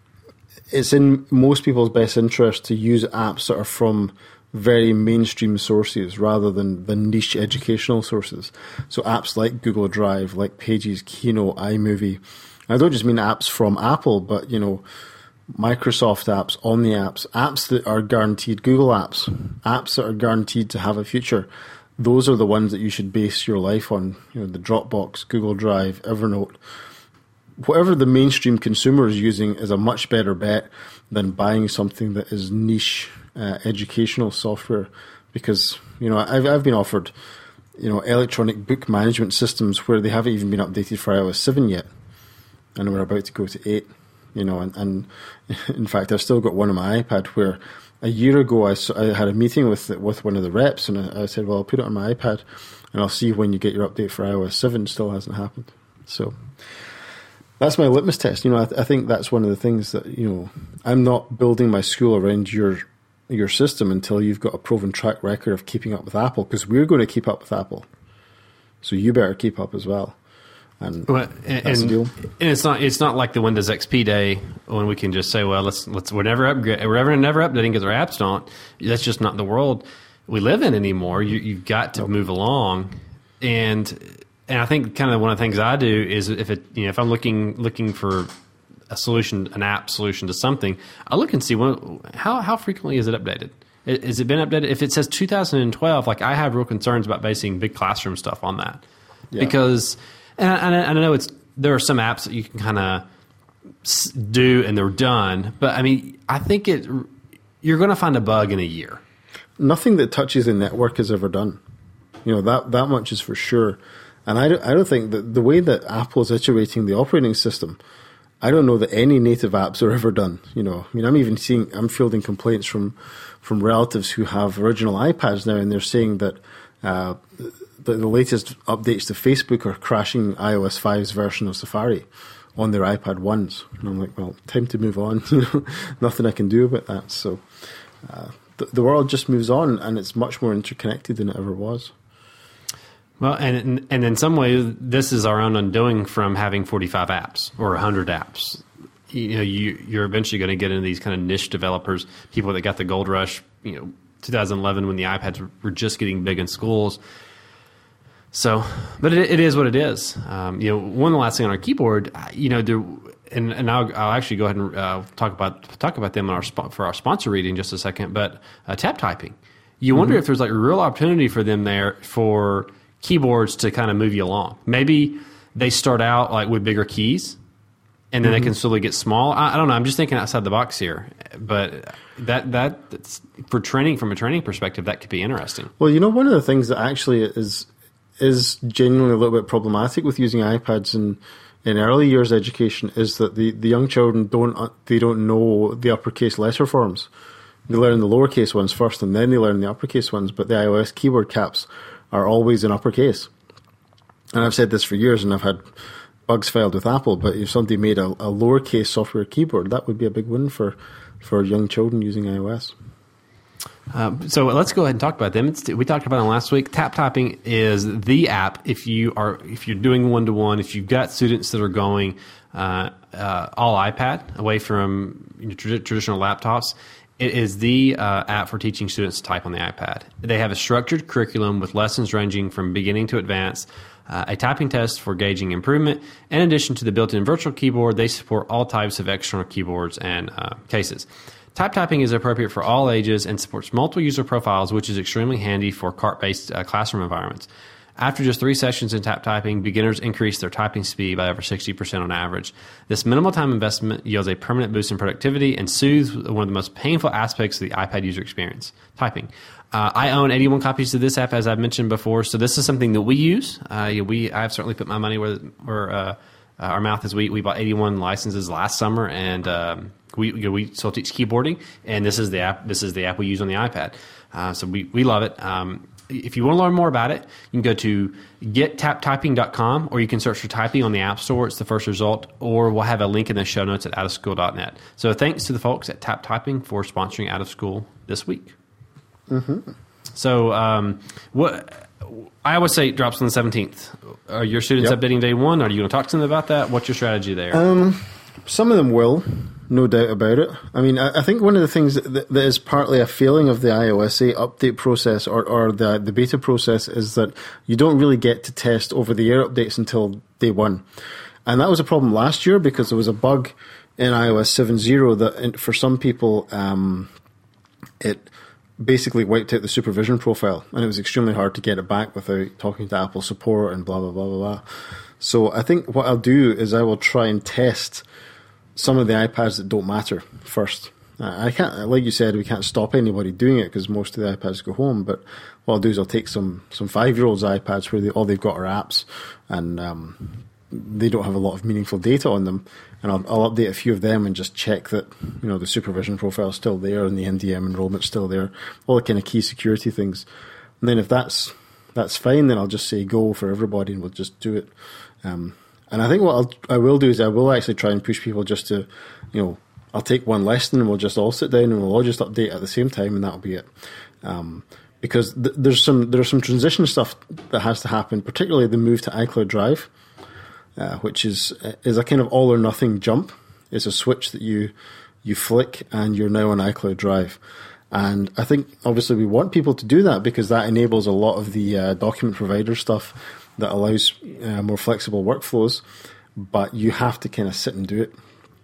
it's in most people's best interest to use apps that are from very mainstream sources rather than the niche educational sources. So apps like Google Drive, like Pages, Keynote, iMovie. I don't just mean apps from Apple, but, you know, Microsoft apps, Omni apps, apps that are guaranteed, Google apps, apps that are guaranteed to have a future. Those are the ones that you should base your life on. You know, the Dropbox, Google Drive, Evernote. Whatever the mainstream consumer is using is a much better bet than buying something that is niche uh, educational software, because you know I've I've been offered you know electronic book management systems where they haven't even been updated for iOS seven yet, and we're about to go to eight. You know, and, and in fact, I've still got one on my iPad where a year ago I, I had a meeting with with one of the reps, and I, I said, well, I'll put it on my iPad, and I'll see when you get your update for iOS seven. Still hasn't happened. So That's my litmus test. You know, I, th- I think that's one of the things that, you know, I'm not building my school around your your system until you've got a proven track record of keeping up with Apple, because we're going to keep up with Apple. So you better keep up as well. And well, and, that's the deal. And it's not it's not like the Windows X P day when we can just say, well, let's let's we're never upgrade we're never never updating because our apps don't. That's just not the world we live in anymore. You, you've got to nope. move along, and and I think kind of one of the things I do is if it you know if I'm looking looking for a solution, an app solution to something, I look and see when, how how frequently is it updated. Has it been updated? If it says two thousand twelve, like I have real concerns about basing big classroom stuff on that, yeah. because. And I, and I know it's there are some apps that you can kind of do and they're done, but I mean, I think it you're going to find a bug in a year. Nothing that touches the network is ever done. You know, that that much is for sure. And I don't, I don't think that the way that Apple is iterating the operating system, I don't know that any native apps are ever done. You know, I mean, I'm even seeing I'm fielding complaints from from relatives who have original iPads now, and they're saying that. Uh, The, the latest updates to Facebook are crashing iOS five's version of Safari on their iPad ones. And I'm like, well, time to move on. You know, nothing I can do about that. So uh, the, the world just moves on, and it's much more interconnected than it ever was. Well, and and in some ways, this is our own undoing from having forty-five apps or one hundred apps. You know, you, you're eventually going to get into these kind of niche developers, people that got the gold rush, you know, two thousand eleven when the iPads were just getting big in schools. So, but it, it is what it is. Um, you know, one last thing on our keyboard, you know, there, and, and I'll, I'll actually go ahead and uh, talk about talk about them in our sp- for our sponsor reading in just a second. But uh, tap typing, you mm-hmm. wonder if there's like a real opportunity for them there for keyboards to kind of move you along. Maybe they start out like with bigger keys, and then mm-hmm. they can slowly get small. I, I don't know. I'm just thinking outside the box here, but that that that's, for training from a training perspective, that could be interesting. Well, you know, one of the things that actually is. is genuinely a little bit problematic with using iPads in, in early years education is that the, the young children don't they don't know the uppercase letter forms. They learn the lowercase ones first, and then they learn the uppercase ones. But the iOS keyboard caps are always in uppercase. And I've said this for years, and I've had bugs filed with Apple. But if somebody made a, a lowercase software keyboard, that would be a big win for, for young children using iOS. Um, so let's go ahead and talk about them. It's, we talked about them last week. Tap Typing is the app if you are if you're doing one to one. If you've got students that are going uh, uh, all iPad away from you know, tra- traditional laptops, it is the uh, app for teaching students to type on the iPad. They have a structured curriculum with lessons ranging from beginning to advanced. Uh, a typing test for gauging improvement. In addition to the built-in virtual keyboard, they support all types of external keyboards and uh, cases. Tap Typing is appropriate for all ages and supports multiple user profiles, which is extremely handy for cart-based uh, classroom environments. After just three sessions in Tap Typing, beginners increase their typing speed by over sixty percent on average. This minimal time investment yields a permanent boost in productivity and soothes one of the most painful aspects of the iPad user experience, typing. Uh, I own eighty-one copies of this app, as I've mentioned before, so this is something that we use. Uh, we I've certainly put my money where, where uh, our mouth is. We, we bought eighty-one licenses last summer, and um, we you know, we still teach keyboarding, and this is the app. This is the app we use on the iPad. Uh, so we we love it. Um, if you want to learn more about it, you can go to get tap typing dot com, or you can search for typing on the App Store. It's the first result, or we'll have a link in the show notes at out of school dot net. So thanks to the folks at Tap Typing for sponsoring Out of School this week. Mm-hmm. So um, what I always say drops on the seventeenth. Are your students yep. updating day one? Are you going to talk to them about that? What's your strategy there? Um, some of them will, no doubt about it. I mean, I, I think one of the things that, that is partly a failing of the iOS eight update process or, or the, the beta process is that you don't really get to test over-the-air updates until day one. And that was a problem last year because there was a bug in iOS seven point oh that for some people um, it basically wiped out the supervision profile, and it was extremely hard to get it back without talking to Apple support and blah, blah, blah, blah, blah. So I think what I'll do is I will try and test some of the iPads that don't matter first. I can't, like you said, we can't stop anybody doing it because most of the iPads go home, but what I'll do is I'll take some, some five-year-olds' iPads where they, all they've got are apps, and um, they don't have a lot of meaningful data on them, and I'll, I'll update a few of them and just check that, you know, the supervision profile is still there and the N D M enrollment's still there, all the kind of key security things. And then if that's that's fine, then I'll just say go for everybody and we'll just do it. Um, And I think what I'll, I will do is I will actually try and push people just to, you know, I'll take one lesson and we'll just all sit down and we'll all just update at the same time, and that'll be it. Um, because th- there's some there's some transition stuff that has to happen, particularly the move to iCloud Drive, uh, which is is a kind of all or nothing jump. It's a switch that you you flick and you're now on iCloud Drive. And I think obviously we want people to do that because that enables a lot of the uh, document provider stuff that allows uh, more flexible workflows, but you have to kind of sit and do it.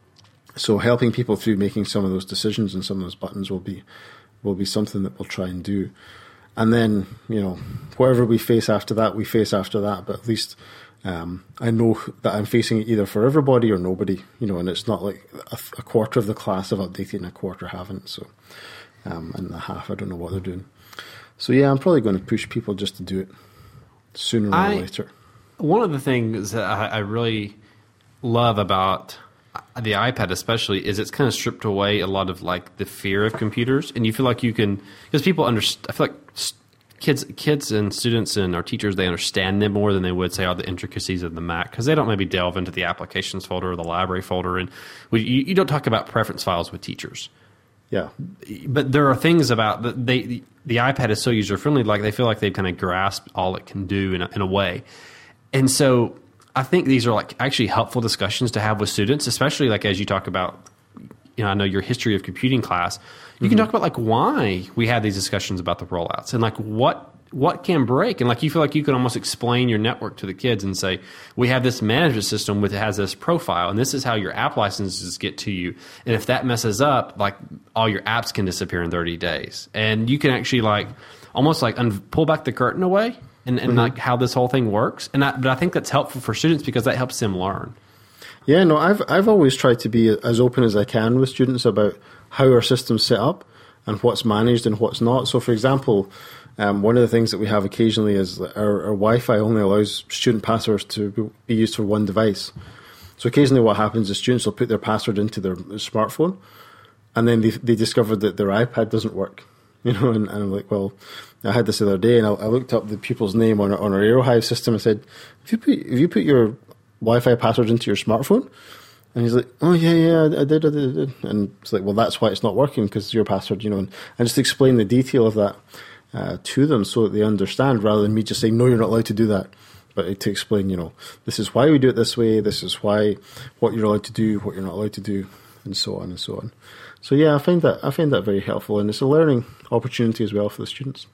So helping people through making some of those decisions and some of those buttons will be will be something that we'll try and do. And then, you know, whatever we face after that, we face after that. But at least um, I know that I'm facing it either for everybody or nobody, you know, and it's not like a, a quarter of the class have updated and a quarter haven't. So, um, and a half, I don't know what they're doing. So yeah, I'm probably going to push people just to do it sooner or I, later. One of the things that I, I really love about the iPad especially is it's kind of stripped away a lot of like the fear of computers, and you feel like you can, because people understand, I feel like kids kids and students and our teachers, they understand them more than they would say all the intricacies of the Mac, because they don't maybe delve into the applications folder or the library folder, and we, you, you don't talk about preference files with teachers. Yeah, but there are things about the, they the iPad is so user friendly, like they feel like they've kind of grasped all it can do in a, in a way, and so I think these are like actually helpful discussions to have with students, especially like as you talk about, you know, I know your history of computing class. You mm-hmm. can talk about like why we had these discussions about the rollouts and like what what can break, and like you feel like you can almost explain your network to the kids and say, we have this management system with it has this profile, and this is how your app licenses get to you. And if that messes up, like all your apps can disappear in thirty days, and you can actually like almost like un- pull back the curtain away. And, and mm-hmm. like how this whole thing works, and I, but I think that's helpful for students because that helps them learn. Yeah, no, I've I've always tried to be as open as I can with students about how our system's set up and what's managed and what's not. So, for example, um, one of the things that we have occasionally is that our, our Wi-Fi only allows student passwords to be used for one device. So occasionally, what happens is students will put their password into their smartphone, and then they they discover that their iPad doesn't work. You know, and, and I'm like, well, I had this the other day, and I, I looked up the pupil's name on our, on our AeroHive system and said, if you put if you put your Wi-Fi password into your smartphone, and he's like, oh yeah, yeah, I did, I did, I did, and it's like, well, that's why it's not working because your password, you know, and I just explain the detail of that uh, to them so that they understand, rather than me just saying, no, you're not allowed to do that, but to explain, you know, this is why we do it this way, this is why what you're allowed to do, what you're not allowed to do, and so on and so on. So yeah, I find that I find that very helpful, and it's a learning opportunity as well for the students.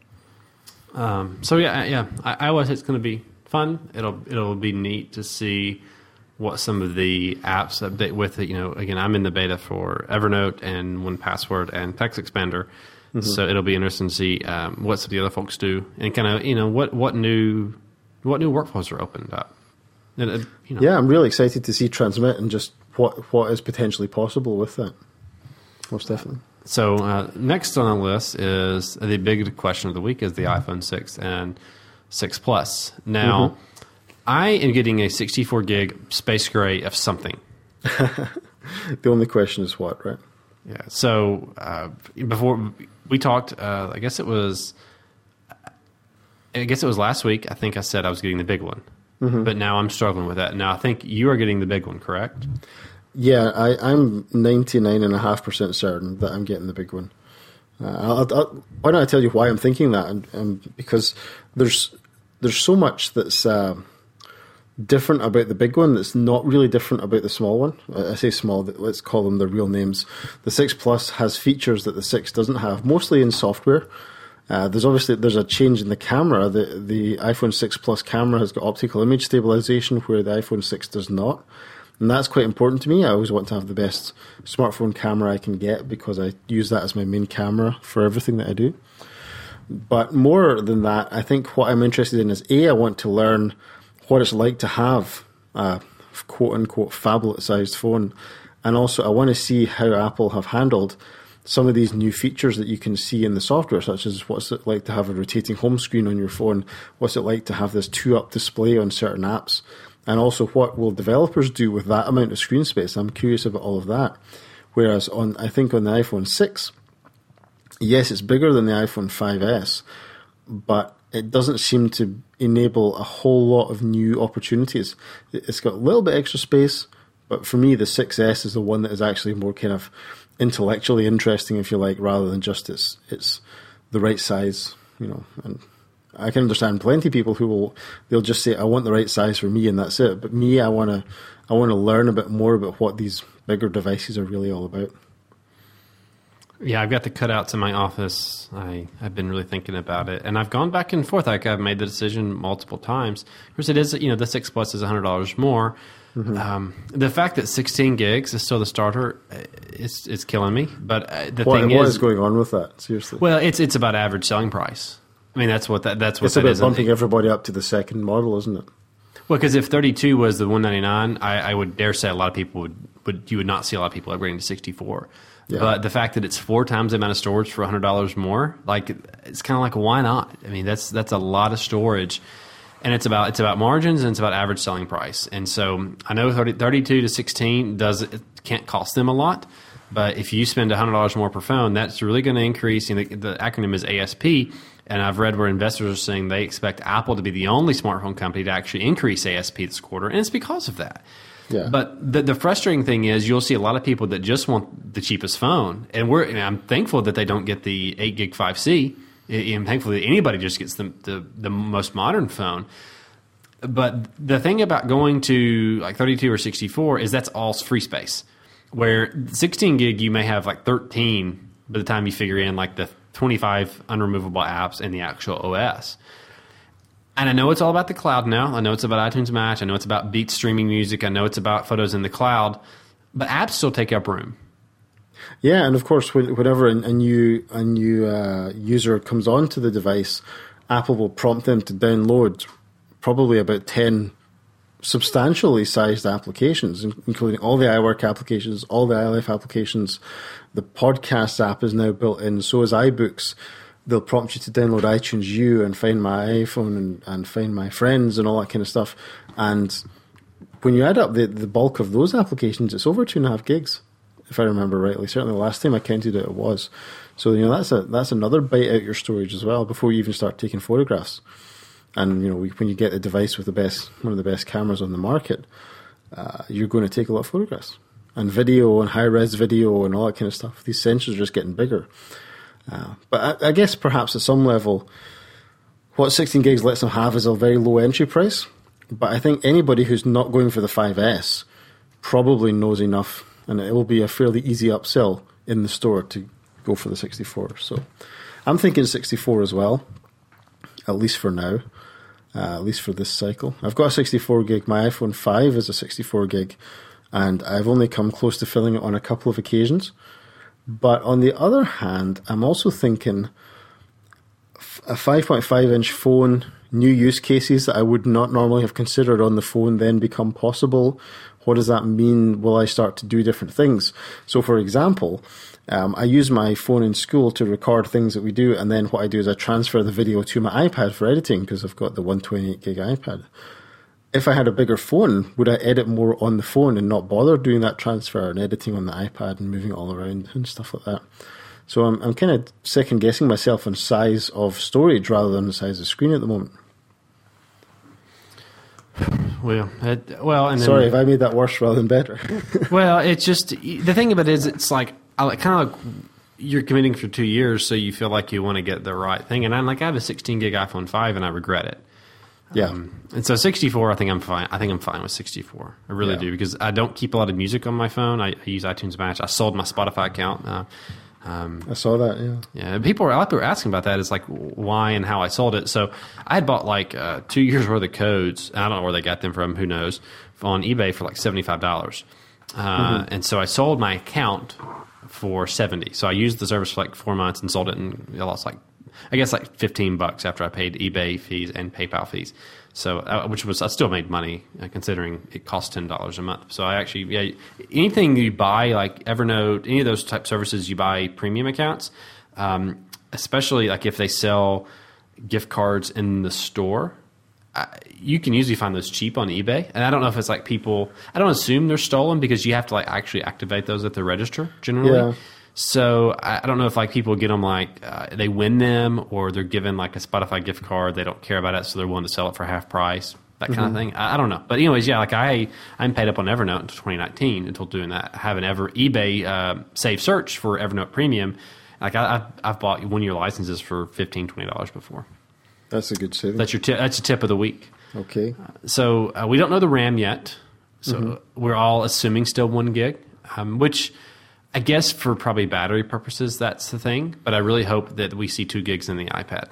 Um, so yeah, yeah, I, I always think it's going to be fun. It'll it'll be neat to see what some of the apps update with it. You know, again, I'm in the beta for Evernote and one Password and Text Expander, mm-hmm. so it'll be interesting to see um, what some of the other folks do, and kind of you know what what new what new workflows are opened up. And, uh, you know. Yeah, I'm really excited to see Transmit and just what what is potentially possible with that. Most definitely. So uh, next on the list is the big question of the week is the iPhone six and six Plus. Now, mm-hmm. I am getting a sixty-four gig space gray of something. The only question is what, right? Yeah. So uh, before we talked, uh, I guess it was, I guess it was last week. I think I said I was getting the big one, mm-hmm. but now I'm struggling with that. Now I think you are getting the big one, correct? Yeah, I, I'm ninety-nine point five percent certain that I'm getting the big one. Uh, I'll, I'll, why don't I tell you why I'm thinking that? And, and because there's there's so much that's uh, different about the big one that's not really different about the small one. I say small, let's call them their real names. The six Plus has features that the six doesn't have, mostly in software. Uh, there's obviously there's a change in the camera. The the iPhone six Plus camera has got optical image stabilization, where the iPhone six does not. And that's quite important to me. I always want to have the best smartphone camera I can get because I use that as my main camera for everything that I do. But more than that, I think what I'm interested in is, A, I want to learn what it's like to have a quote-unquote phablet-sized phone. And also I want to see how Apple have handled some of these new features that you can see in the software, such as what's it like to have a rotating home screen on your phone, what's it like to have this two-up display on certain apps, and also what will developers do with that amount of screen space. I'm curious about all of that. Whereas on, I think on the iPhone six, yes, it's bigger than the iPhone five S, but it doesn't seem to enable a whole lot of new opportunities. It's got a little bit extra space, but for me, the six S is the one that is actually more kind of intellectually interesting, if you like, rather than just it's it's the right size, you know. And I can understand plenty of people who will they'll just say, I want the right size for me, and that's it. But me, I want to I want to learn a bit more about what these bigger devices are really all about. Yeah, I've got the cutouts in my office. I, I've been really thinking about it. And I've gone back and forth. Like, I've made the decision multiple times. Of course, it is, you know, the six Plus is one hundred dollars more. Mm-hmm. Um, the fact that sixteen gigs is still the starter, it's, it's killing me. But uh, the what, thing what is... What is going on with that? Seriously. Well, it's it's about average selling price. I mean, that's what that, that's what it's that about is. bumping everybody up to the second model, isn't it? Well, because if thirty-two was the one ninety-nine, I, I would dare say a lot of people would, would... You would not see a lot of people upgrading to sixty-four. Yeah. But the fact that it's four times the amount of storage for one hundred dollars more, like, it's kind of like, why not? I mean, that's that's a lot of storage. And it's about it's about margins, and it's about average selling price. And so I know thirty, thirty-two to sixteen does it can't cost them a lot, but if you spend one hundred dollars more per phone, that's really going to increase. You know, the, the acronym is A S P, and I've read where investors are saying they expect Apple to be the only smartphone company to actually increase A S P this quarter, and it's because of that. Yeah. But the, the frustrating thing is you'll see a lot of people that just want the cheapest phone, and we're and I'm thankful that they don't get the eight gig five C. And thankfully anybody just gets the, the the most modern phone. But the thing about going to like thirty-two or sixty-four is that's all free space. Where sixteen gig you may have like thirteen by the time you figure in like the twenty-five unremovable apps and the actual O S. And I know it's all about the cloud now. I know it's about iTunes Match. I know it's about Beats streaming music. I know it's about photos in the cloud. But apps still take up room. Yeah, and of course, whenever a new a new uh, user comes onto the device, Apple will prompt them to download probably about ten substantially sized applications, including all the iWork applications, all the iLife applications. The podcast app is now built in, so is iBooks. They'll prompt you to download iTunes U and Find My iPhone and, and Find My Friends and all that kind of stuff. And when you add up the, the bulk of those applications, it's over two and a half gigs, if I remember rightly. Certainly the last time I counted it, it was. So, you know, that's a that's another bite out your storage as well before you even start taking photographs. And, you know, when you get a device with the best, one of the best cameras on the market, uh, you're going to take a lot of photographs. And video and high-res video and all that kind of stuff. These sensors are just getting bigger. Uh, but I, I guess perhaps at some level, what sixteen gigs lets them have is a very low entry price. But I think anybody who's not going for the five S probably knows enough, and it will be a fairly easy upsell in the store to go for the sixty-four. So I'm thinking sixty-four as well, at least for now, uh, at least for this cycle. I've got a sixty-four gig. My iPhone five is a sixty-four gig, and I've only come close to filling it on a couple of occasions. But on the other hand, I'm also thinking a five point five inch phone, new use cases that I would not normally have considered on the phone then become possible. What does that mean? Will I start to do different things? So, for example, um, I use my phone in school to record things that we do, and then what I do is I transfer the video to my iPad for editing because I've got the one twenty-eight gig iPad. If I had a bigger phone, would I edit more on the phone and not bother doing that transfer and editing on the iPad and moving it all around and stuff like that? So I'm, I'm kind of second guessing myself on size of storage rather than the size of screen at the moment. Well, it, well, and then, sorry if I made that worse rather than better. Well, it's just the thing about it is it's like I kind of like you're committing for two years, so you feel like you want to get the right thing. And I'm like, I have a sixteen gig iPhone five, and I regret it. Yeah, um, and so sixty-four, I think I'm fine. I think I'm fine with sixty-four. I really yeah. do because I don't keep a lot of music on my phone. I, I use iTunes Match. I sold my Spotify account. Uh, um, I saw that. Yeah, yeah. People were a lot of people were asking about that. It's like why and how I sold it. So I had bought like uh, two years worth of codes. I don't know where they got them from. Who knows? On eBay for like seventy-five dollars. Uh, mm-hmm. And so I sold my account for seventy. So I used the service for like four months and sold it, and I lost like. I guess like fifteen bucks after I paid eBay fees and PayPal fees. So, uh, which was, I still made money uh, considering it cost ten dollars a month. So I actually, yeah, anything you buy, like Evernote, any of those type services, you buy premium accounts, um, especially like if they sell gift cards in the store, I, you can usually find those cheap on eBay. And I don't know if it's like people, I don't assume they're stolen because you have to like actually activate those at the register generally. Yeah. So I, I don't know if like people get them like uh, they win them, or they're given like a Spotify gift card. They don't care about it, so they're willing to sell it for half price. That kind mm-hmm. of thing. I, I don't know. But anyways, yeah, like I, I'm paid up on Evernote until twenty nineteen until doing that. I have an Ever eBay uh, Save Search for Evernote Premium. Like I, I've, I've bought one year licenses for fifteen dollars, twenty dollars before. That's a good saving. That's your t- that's a tip of the week. Okay. Uh, so uh, we don't know the RAM yet. So mm-hmm. we're all assuming still one gig, um, which I guess for probably battery purposes, that's the thing. But I really hope that we see two gigs in the iPad.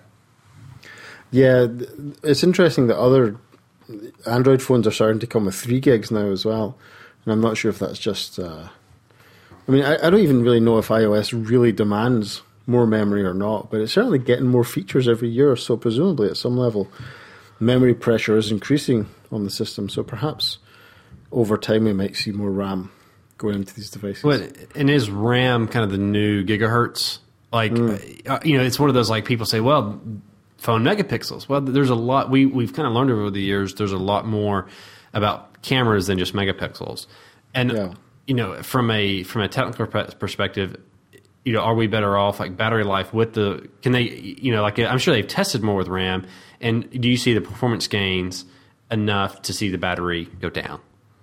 Yeah, it's interesting that other Android phones are starting to come with three gigs now as well. And I'm not sure if that's just... Uh, I mean, I, I don't even really know if iOS really demands more memory or not, but it's certainly getting more features every year. So presumably at some level, memory pressure is increasing on the system. So perhaps over time we might see more RAM going into these devices. Well, and is RAM kind of the new gigahertz? Like, mm. uh, you know, it's one of those, like, people say, well, phone megapixels. Well, there's a lot, we, we've kind of learned over the years, there's a lot more about cameras than just megapixels. And, yeah. you know, from a from a technical perspective, you know, are we better off, like, battery life with the, can they, you know, like, I'm sure they've tested more with RAM, and do you see the performance gains enough to see the battery go down?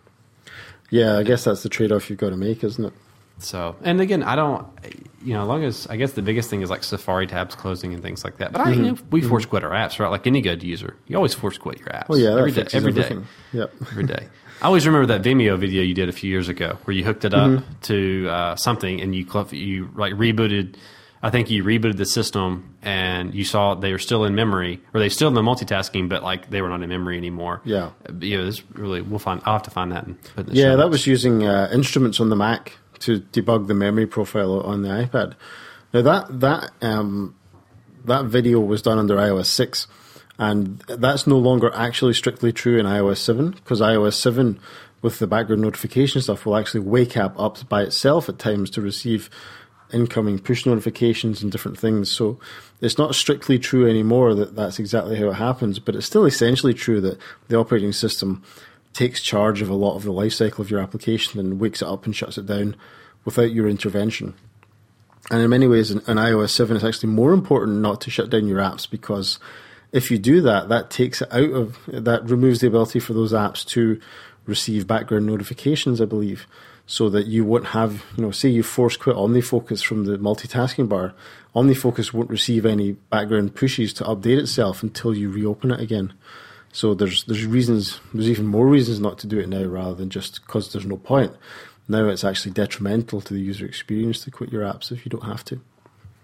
Yeah, I guess that's the trade-off you've got to make, isn't it? So, and again, I don't, you know, as long as, I guess the biggest thing is like Safari tabs closing and things like that. But I, mm-hmm. you know, we force quit our apps, right? Like any good user, you always force quit your apps. Oh yeah, every day, every day, yep. every day. I always remember that Vimeo video you did a few years ago where you hooked it up mm-hmm. to uh, something and you you like rebooted. I think you rebooted the system and you saw they were still in memory, or they still in the multitasking, but like they were not in memory anymore. Yeah, you know, this really we'll find. I'll have to find that and put in the yeah, show that notes. was using uh, instruments on the Mac to debug the memory profile on the iPad. Now that that um, that video was done under iOS six, and that's no longer actually strictly true in iOS seven, because iOS seven with the background notification stuff will actually wake app up by itself at times to receive incoming push notifications and different things. So it's not strictly true anymore that that's exactly how it happens, but it's still essentially true that the operating system takes charge of a lot of the life cycle of your application and wakes it up and shuts it down without your intervention. And in many ways, in, in iOS seven, it's actually more important not to shut down your apps, because if you do that, that takes it out of, that removes the ability for those apps to receive background notifications, I believe, so that you won't have, you know, say you force quit OmniFocus from the multitasking bar, OmniFocus won't receive any background pushes to update itself until you reopen it again. So there's there's reasons, there's even more reasons not to do it now rather than just because there's no point. Now it's actually detrimental to the user experience to quit your apps if you don't have to.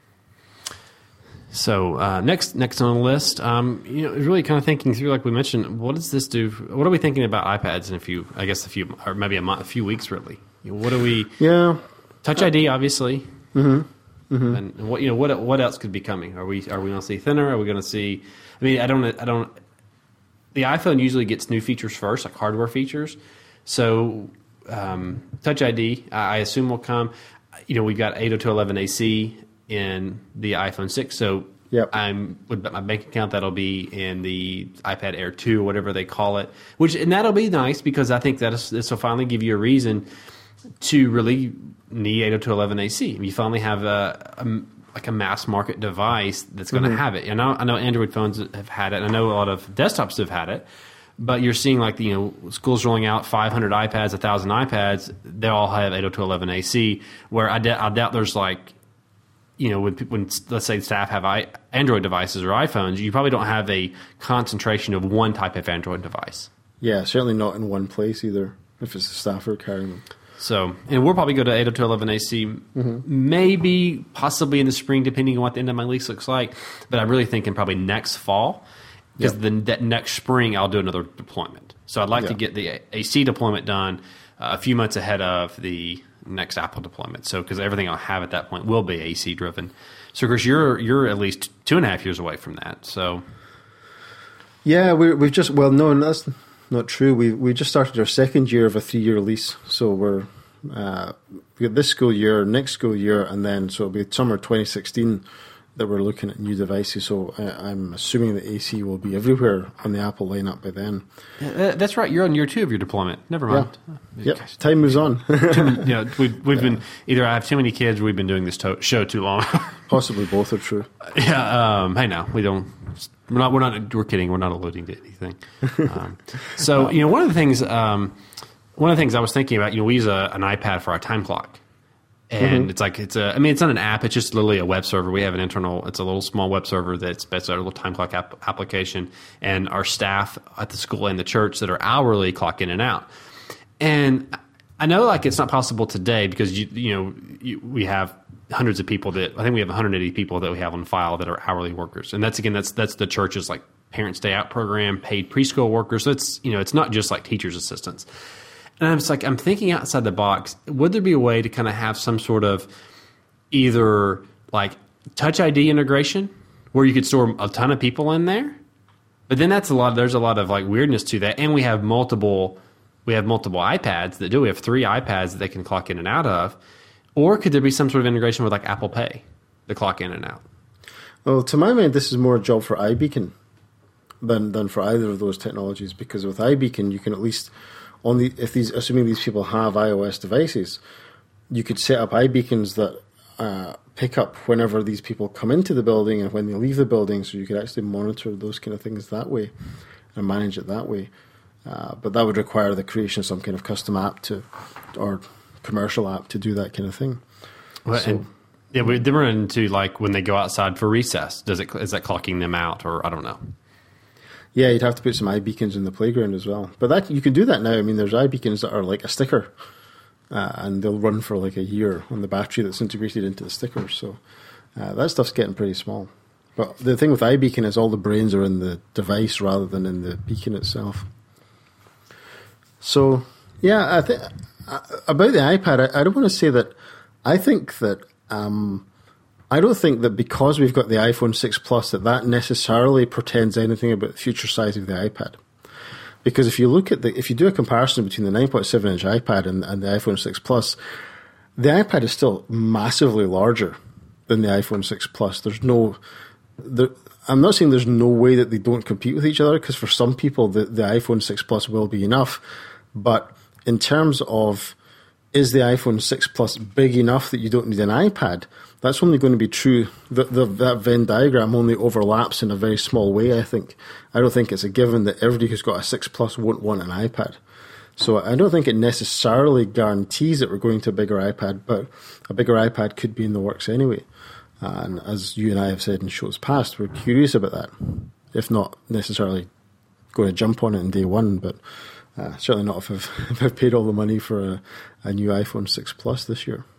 So uh, next next on the list, um, you know, really kind of thinking through, like we mentioned, what does this do? What are we thinking about iPads in a few, I guess a few, or maybe a month, a few weeks really? You know, what do we? Yeah, Touch I D, obviously. Mm-hmm. Mm-hmm. And what you know, what what else could be coming? Are we are we going to see thinner? Are we going to see? I mean, I don't I don't. The iPhone usually gets new features first, like hardware features. So um, Touch I D, I assume will come. You know, we've got eight oh two dot eleven A C in the iPhone six, so yep. I'm with my bank account that'll be in the iPad Air two, whatever they call it. Which and that'll be nice, because I think that this will finally give you a reason to really need eight oh two dot eleven A C. You finally have a, a like a mass market device that's going to mm-hmm. have it. And I, I know Android phones have had it. And I know a lot of desktops have had it. But you're seeing, like, you know, schools rolling out five hundred iPads, one thousand iPads. They all have eight oh two dot eleven A C. Where I, d- I doubt there's like, you know, when, when let's say staff have I, Android devices or iPhones, you probably don't have a concentration of one type of Android device. Yeah, certainly not in one place either, if it's the staff who are carrying them. So, and we'll probably go to eight oh two dot eleven A C, mm-hmm. maybe, possibly in the spring, depending on what the end of my lease looks like. But I'm really thinking probably next fall, because yep. then that next spring I'll do another deployment. So I'd like yeah. to get the A C deployment done uh, a few months ahead of the next Apple deployment. So, because everything I'll have at that point will be A C driven. So, Chris, you're you're at least two and a half years away from that. So, yeah, we we've just well, no, that's not true. We we just started our second year of a three year lease. So we're uh, we got this school year, next school year, and then so it'll be summer twenty sixteen that we're looking at new devices. So I, I'm assuming that A C will be everywhere on the Apple lineup by then. Uh, that's right. You're on year two of your deployment. Never mind. Yeah. Yep. Time moves on. too, you know, we've we've yeah. been either I have too many kids, or we've been doing this to- show too long. Possibly both are true. Yeah. Um, hey, now we don't. We're not. We're not. We're kidding. We're not alluding to anything. Um, so you know, one of the things. Um, one of the things I was thinking about. You know, we use a, an iPad for our time clock, and mm-hmm. it's like it's a. I mean, it's not an app. It's just literally a web server. We have an internal. It's a little small web server that's that's our little time clock app, application, and our staff at the school and the church that are hourly clock in and out. And I know, like, it's not possible today because you you know you, we have hundreds of people that I think we have one hundred eighty people that we have on file that are hourly workers, and that's again that's that's the church's like Parents Day Out program, paid preschool workers. So it's you know it's not just like teachers' assistants. And I'm just like I'm thinking outside the box. Would there be a way to kind of have some sort of either like Touch I D integration where you could store a ton of people in there? But then that's a lot. There's a lot of like weirdness to that, and we have multiple. We have multiple iPads that do. We have three iPads that they can clock in and out of. Or could there be some sort of integration with like Apple Pay, the clock in and out? Well, to my mind, this is more a job for iBeacon than than for either of those technologies, because with iBeacon, you can at least on the if these assuming these people have iOS devices, you could set up iBeacons that uh, pick up whenever these people come into the building and when they leave the building, so you could actually monitor those kind of things that way and manage it that way. Uh, but that would require the creation of some kind of custom app to, or commercial app to do that kind of thing. Well, so, and, yeah, we then run into like when they go outside for recess. Does it is that clocking them out, or I don't know? Yeah, you'd have to put some iBeacons in the playground as well. But that you can do that now. I mean, there's iBeacons that are like a sticker, uh, and they'll run for like a year on the battery that's integrated into the stickers. So uh, that stuff's getting pretty small. But the thing with iBeacon is all the brains are in the device rather than in the beacon itself. So, yeah, I think about the iPad, I, I don't want to say that. I think that um, I don't think that because we've got the iPhone six Plus that that necessarily portends anything about the future size of the iPad. Because if you look at the, if you do a comparison between the nine point seven inch iPad and, and the iPhone six Plus, the iPad is still massively larger than the iPhone six Plus. There's no, there, I'm not saying there's no way that they don't compete with each other, because for some people the, the iPhone six Plus will be enough. But in terms of, is the iPhone six Plus big enough that you don't need an iPad? That's only going to be true. The, the, that Venn diagram only overlaps in a very small way, I think. I don't think it's a given that everybody who's got a six Plus won't want an iPad. So I don't think it necessarily guarantees that we're going to a bigger iPad, but a bigger iPad could be in the works anyway. Uh, and as you and I have said in shows past, we're curious about that. If not necessarily going to jump on it in day one, but uh, certainly not if I've, if I've paid all the money for a, a new iPhone six Plus this year.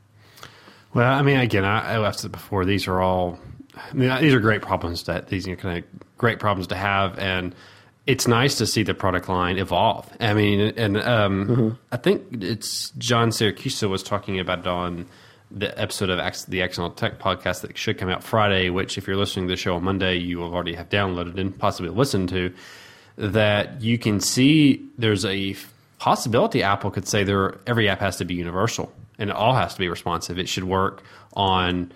Well, I mean, again, I, I've said before, these are all, I mean, these are great problems that these are kind of great problems to have, and it's nice to see the product line evolve. I mean, and um, mm-hmm. I think it's John Siracusa was talking about it on the episode of the Accidental Tech podcast that should come out Friday, which if you're listening to the show on Monday, you will already have downloaded and possibly listened to, that you can see there's a possibility Apple could say there every app has to be universal and it all has to be responsive. It should work on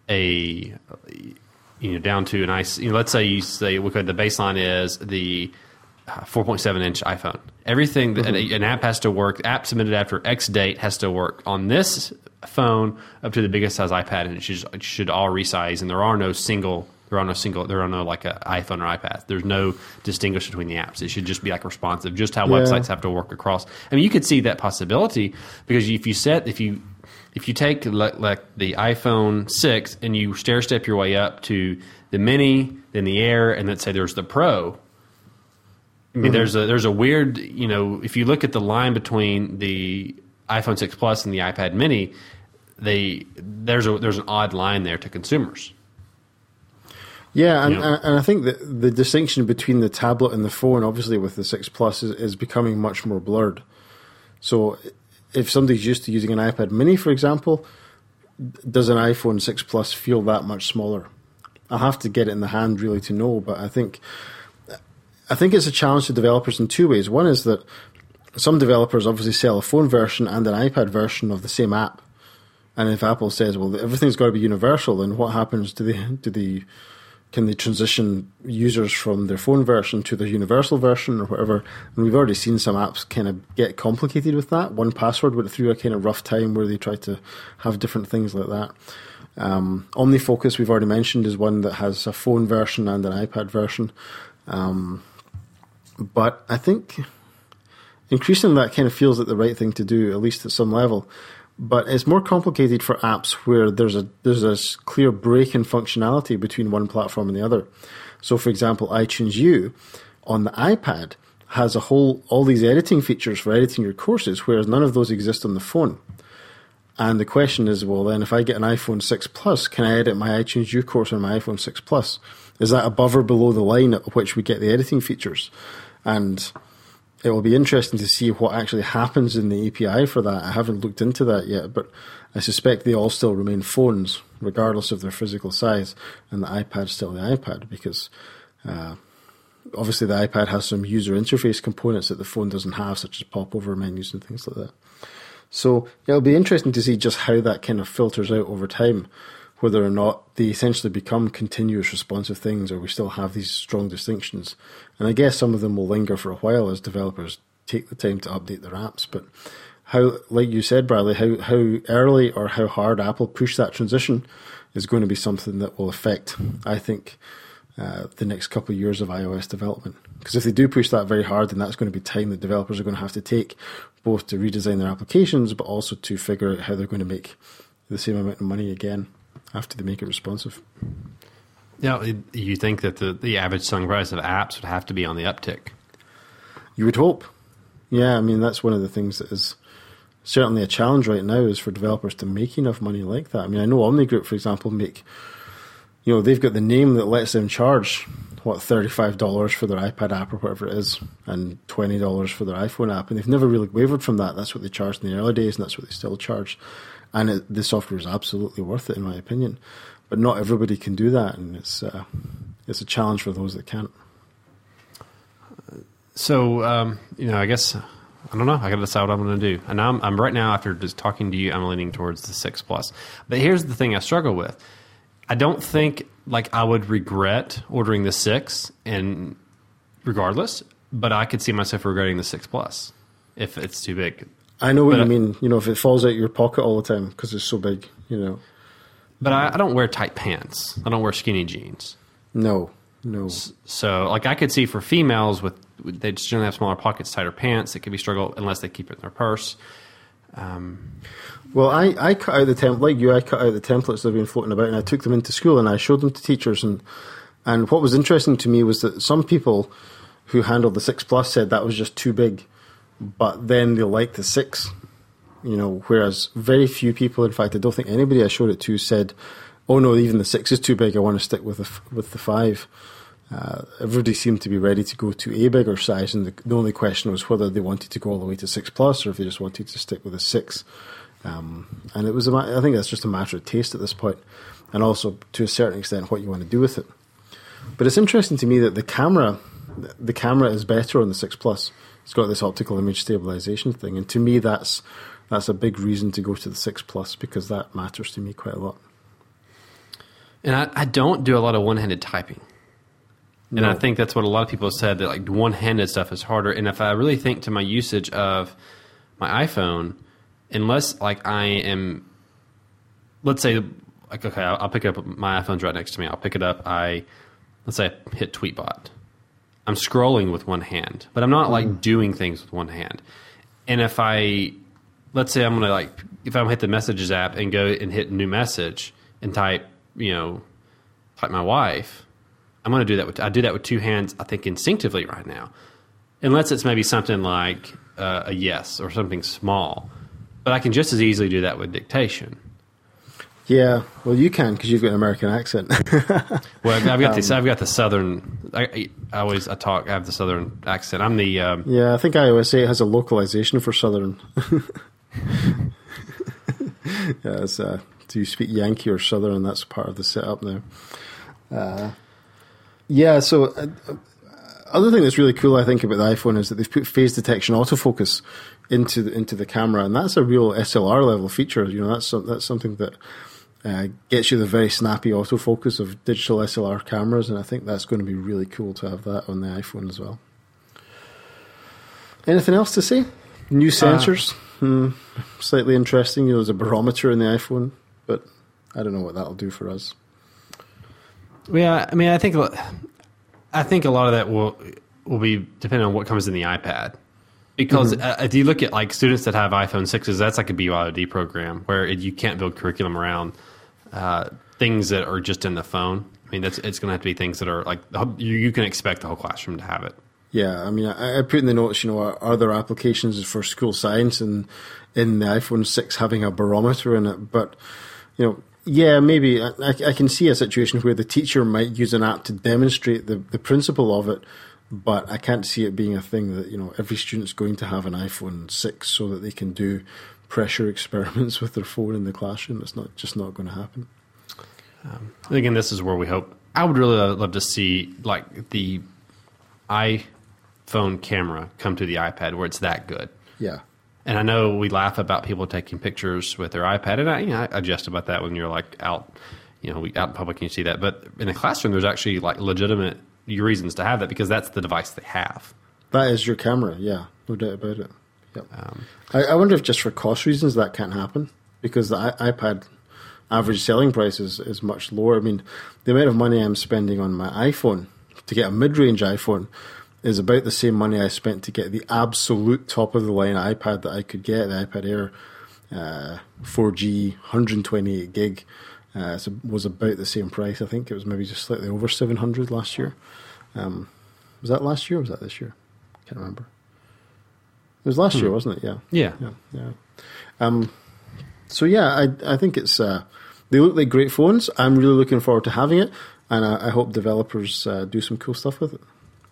a, you know, down to an ice, you know, let's say you say, okay, the baseline is the four point seven inch iPhone. Everything, mm-hmm. that an app has to work, app submitted after X date has to work on this phone up to the biggest size iPad, and it should, it should all resize. And there are no single, there are no single, there are no like a iPhone or iPad. There's no distinguish between the apps. It should just be like responsive, just how yeah. websites have to work across. I mean, you could see that possibility because if you set, if you, if you take like, like the iPhone six and you stair step your way up to the Mini, then the Air, and let's say there's the Pro. I mean, mm-hmm. there's a there's a weird, you know, if you look at the line between the iPhone six Plus and the iPad Mini, they there's a there's an odd line there to consumers. Yeah, and, you know? and I think that the distinction between the tablet and the phone, obviously with the six Plus, is, is becoming much more blurred. So if somebody's used to using an iPad Mini, for example, does an iPhone six Plus feel that much smaller? I'll have to get it in the hand really to know, but I think I think it's a challenge to developers in two ways. One is that some developers obviously sell a phone version and an iPad version of the same app. And if Apple says, well, everything's got to be universal, then what happens? Do they, do they, can they transition users from their phone version to their universal version or whatever? And we've already seen some apps kind of get complicated with that. one Password went through a kind of rough time where they tried to have different things like that. Um, OmniFocus, we've already mentioned, is one that has a phone version and an iPad version. Um, but I think increasingly that kind of feels like the right thing to do, at least at some level. But it's more complicated for apps where there's a there's a clear break in functionality between one platform and the other. So, for example, iTunes U on the iPad has a whole all these editing features for editing your courses, whereas none of those exist on the phone. And the question is, well, then if I get an iPhone six Plus, can I edit my iTunes U course on my iPhone six Plus? Is that above or below the line at which we get the editing features? And it will be interesting to see what actually happens in the A P I for that. I haven't looked into that yet, but I suspect they all still remain phones, regardless of their physical size, and the iPad's still the iPad, because uh, obviously the iPad has some user interface components that the phone doesn't have, such as popover menus and things like that. So it'll be interesting to see just how that kind of filters out over time, whether or not they essentially become continuous responsive things or we still have these strong distinctions. And I guess some of them will linger for a while as developers take the time to update their apps. But how, like you said, Bradley, how, how early or how hard Apple push that transition is going to be something that will affect, I think, uh, the next couple of years of iOS development. Because if they do push that very hard, then that's going to be time that developers are going to have to take, both to redesign their applications, but also to figure out how they're going to make the same amount of money again after they make it responsive. Yeah, you think that the, the average selling price of apps would have to be on the uptick? You would hope. Yeah, I mean, that's one of the things that is certainly a challenge right now, is for developers to make enough money like that. I mean, I know Omni Group, for example, make, you know, they've got the name that lets them charge, what, thirty-five dollars for their iPad app or whatever it is, and twenty dollars for their iPhone app. And they've never really wavered from that. That's what they charged in the early days, and that's what they still charge. And it, the software is absolutely worth it, in my opinion. But not everybody can do that, and it's uh, it's a challenge for those that can't. So, um, you know, I guess, I don't know. I got to decide what I'm going to do. And I'm, I'm right now, after just talking to you, I'm leaning towards the six Plus. But here's the thing I struggle with. I don't think, like, I would regret ordering the six, and regardless, but I could see myself regretting the six Plus if it's too big. I know what but you I, mean. You know, if it falls out your pocket all the time because it's so big, you know. But I, I don't wear tight pants. I don't wear skinny jeans. No, no. So, like, I could see for females with, they just generally have smaller pockets, tighter pants. It could be struggle unless they keep it in their purse. Um, well, I, I cut out the template, like you, I cut out the templates that have been floating about, and I took them into school and I showed them to teachers. And, and what was interesting to me was that some people who handled the six Plus said that was just too big, but then they liked the six. You know, whereas very few people, in fact, I don't think anybody I showed it to said, "Oh no, even the six is too big. I want to stick with the with the five." Uh, everybody seemed to be ready to go to a bigger size, and the, the only question was whether they wanted to go all the way to six Plus or if they just wanted to stick with a six. Um, and it was, a, I think, that's just a matter of taste at this point, and also to a certain extent what you want to do with it. But it's interesting to me that the camera, the camera is better on the six Plus. It's got this optical image stabilization thing, and to me, that's That's a big reason to go to the six Plus, because that matters to me quite a lot. And I, I don't do a lot of one-handed typing. And no. I think that's what a lot of people have said, that like one-handed stuff is harder. And if I really think to my usage of my iPhone, unless like I am, let's say, like, okay, I'll, I'll pick up, my iPhone's right next to me. I'll pick it up. I, let's say I hit Tweetbot. I'm scrolling with one hand, but I'm not like mm. doing things with one hand. And if I, let's say I'm going to like, if I'm hit the messages app and go and hit new message and type, you know, type my wife, I'm going to do that with, I do that with two hands, I think instinctively right now. Unless it's maybe something like uh, a yes or something small. But I can just as easily do that with dictation. Yeah, well, you can because you've got an American accent. Well, I've got um, this. I've got the southern. I, I always I talk. I have the southern accent. I'm the. Um, yeah, I think iOS eight has a localization for southern. Yeah, it's, uh, do you speak Yankee or Southern? That's part of the setup now. Uh, yeah, so uh, other thing that's really cool, I think, about the iPhone is that they've put phase detection autofocus into the, into the camera, and that's a real S L R level feature. You know, that's that's something that uh, gets you the very snappy autofocus of digital S L R cameras, and I think that's going to be really cool to have that on the iPhone as well. Anything else to say? New sensors, uh, hmm, slightly interesting. You know, there's a barometer in the iPhone, but I don't know what that'll do for us. Yeah, I mean, I think I think a lot of that will will be depending on what comes in the iPad. Because mm-hmm. uh, if you look at like students that have iPhone sixes, that's like a B Y O D program where it, you can't build curriculum around uh, things that are just in the phone. I mean, that's it's going to have to be things that are like you, you can expect the whole classroom to have it. Yeah, I mean, I, I put in the notes, you know, are, are there applications for school science and in the iPhone six having a barometer in it? But, you know, yeah, maybe I, I can see a situation where the teacher might use an app to demonstrate the, the principle of it, but I can't see it being a thing that, you know, every student's going to have an iPhone six so that they can do pressure experiments with their phone in the classroom. It's not just not going to happen. Um, again, this is where we hope. I would really love to see like the iPhone camera come to the iPad where it's that good. Yeah. And I know we laugh about people taking pictures with their iPad, and I, you know, I jest about that when you're like out, you know, out in public and you see that. But in the classroom, there's actually like legitimate reasons to have that because that's the device they have. That is your camera, yeah, no doubt about it. Yep. Um, I, I wonder if just for cost reasons that can't happen because the I- iPad average selling price is, is much lower. I mean, the amount of money I'm spending on my iPhone to get a mid-range iPhone is about the same money I spent to get the absolute top of the line iPad that I could get, the iPad Air uh, four G, one hundred twenty-eight gig. Uh, so was about the same price. I think it was maybe just slightly over seven hundred last year. Um, was that last year or was that this year? Can't remember. It was last hmm. year, wasn't it? Yeah. Yeah. Yeah. yeah. Um, so yeah, I I think it's uh, they look like great phones. I'm really looking forward to having it, and I, I hope developers uh, do some cool stuff with it.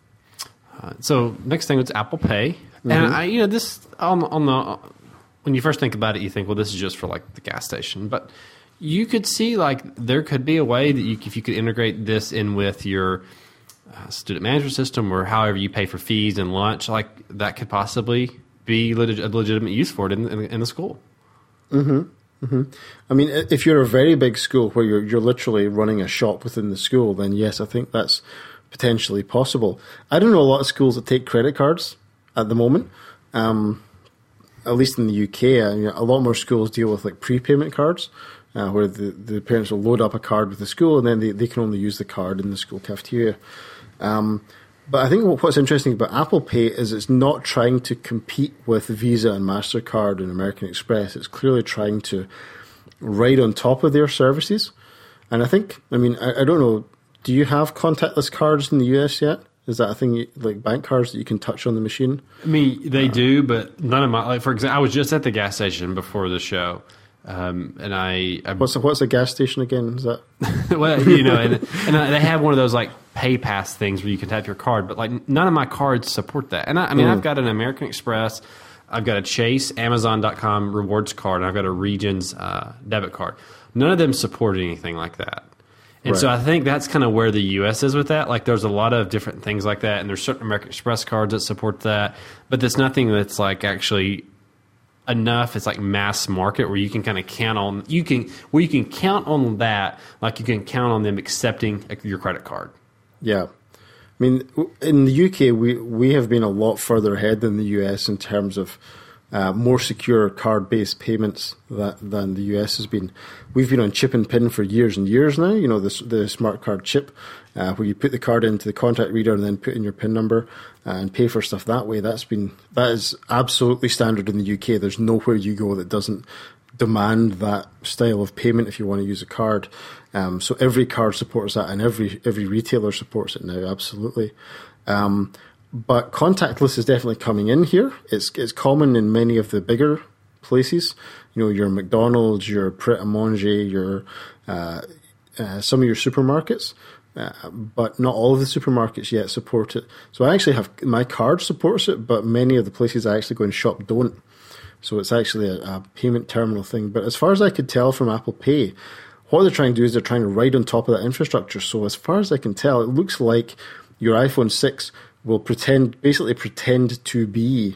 Uh, so next thing is Apple Pay, mm-hmm. and I, you know, this on on the when you first think about it, you think, well, this is just for like the gas station, but you could see like there could be a way that you, if you could integrate this in with your uh, student management system or however you pay for fees and lunch, like that could possibly be leg- a legitimate use for it in, in, in the school. Mm-hmm. Mm-hmm. I mean, if you're a very big school where you're you're literally running a shop within the school, then yes, I think that's potentially possible. I don't know a lot of schools that take credit cards at the moment. Um, at least in the U K, I mean, a lot more schools deal with like prepayment cards, uh, where the, the parents will load up a card with the school and then they, they can only use the card in the school cafeteria. Um, but I think what's interesting about Apple Pay is it's not trying to compete with Visa and MasterCard and American Express. It's clearly trying to ride on top of their services. And I think, I mean, I, I don't know, do you have contactless cards in the U S yet? Is that a thing, you, like bank cards that you can touch on the machine? I mean, they uh, do, but none of my, like for example, I was just at the gas station before the show, um, and I... I what's a, what's a gas station again? Is that... well, you know, and, and they have one of those like pay pass things where you can tap your card, but like none of my cards support that. And I, I mean, mm. I've got an American Express, I've got a Chase, Amazon dot com rewards card, and I've got a Regions uh, debit card. None of them support anything like that. And right. so I think that's kind of where the U S is with that. Like there's a lot of different things like that, and there's certain American Express cards that support that, but there's nothing that's like actually enough. It's like mass market where you can kind of count on you can where you can count on that, like you can count on them accepting your credit card. Yeah, I mean, in the U K, we we have been a lot further ahead than the U S in terms of Uh, more secure card-based payments that, than the U S has been. We've been on chip and PIN for years and years now. You know, the, the smart card chip, uh, where you put the card into the contact reader and then put in your PIN number uh, and pay for stuff that way. That's been that is absolutely standard in the U K. There's nowhere you go that doesn't demand that style of payment if you want to use a card. Um, so every card supports that, and every every retailer supports it now. Absolutely. Um, But contactless is definitely coming in here. It's it's common in many of the bigger places. You know, your McDonald's, your Pret a Manger, your uh, uh, some of your supermarkets, uh, but not all of the supermarkets yet support it. So I actually have my card supports it, but many of the places I actually go and shop don't. So it's actually a, a payment terminal thing. But as far as I could tell from Apple Pay, what they're trying to do is they're trying to ride on top of that infrastructure. So as far as I can tell, it looks like your iPhone six will pretend, basically pretend to be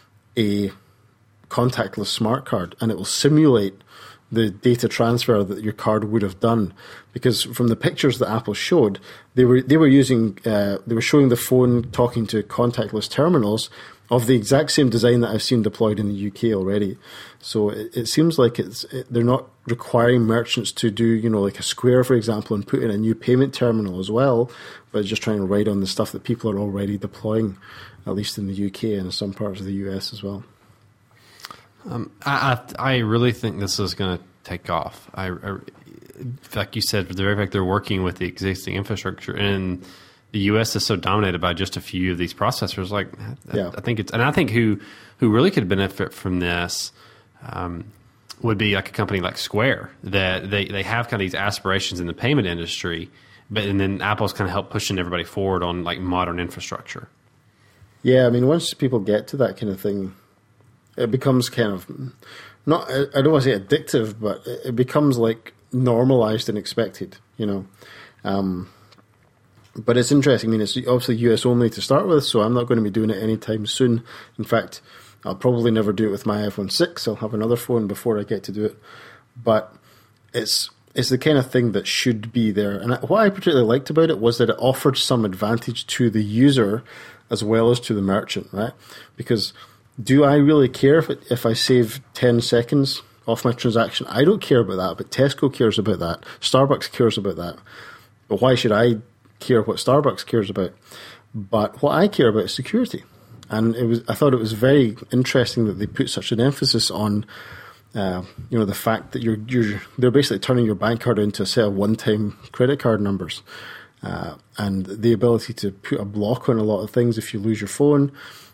a contactless smart card, and it will simulate the data transfer that your card would have done. Because from the pictures that Apple showed, they were they were using uh, they were showing the phone talking to contactless terminals of the exact same design that I've seen deployed in the U K already. So it, it seems like it's it, they're not requiring merchants to do, you know, like a Square, for example, and put in a new payment terminal as well, but just trying to ride on the stuff that people are already deploying, at least in the U K and some parts of the U S as well. Um, I, I I really think this is going to take off. I, I, like you said, the very fact they're working with the existing infrastructure, and the U S is so dominated by just a few of these processors. Like, yeah. I, I think it's, and I think who who really could benefit from this um, would be like a company like Square, that they they have kind of these aspirations in the payment industry, but and then Apple's kind of helped pushing everybody forward on like modern infrastructure. Yeah, I mean, once people get to that kind of thing, it becomes kind of not, I don't want to say addictive, but it becomes like normalized and expected, you know. Um, but it's interesting. I mean, it's obviously U S only to start with, so I'm not going to be doing it anytime soon. In fact, I'll probably never do it with my iPhone six. I'll have another phone before I get to do it. But it's it's the kind of thing that should be there. And what I particularly liked about it was that it offered some advantage to the user as well as to the merchant, right? Because do I really care if it, if I save ten seconds off my transaction? I don't care about that, but Tesco cares about that. Starbucks cares about that. But why should I care what Starbucks cares about? But what I care about is security. And it was, I thought it was very interesting that they put such an emphasis on, uh, you know, the fact that you're you're they're basically turning your bank card into a set of one-time credit card numbers, uh, and the ability to put a block on a lot of things if you lose your phone.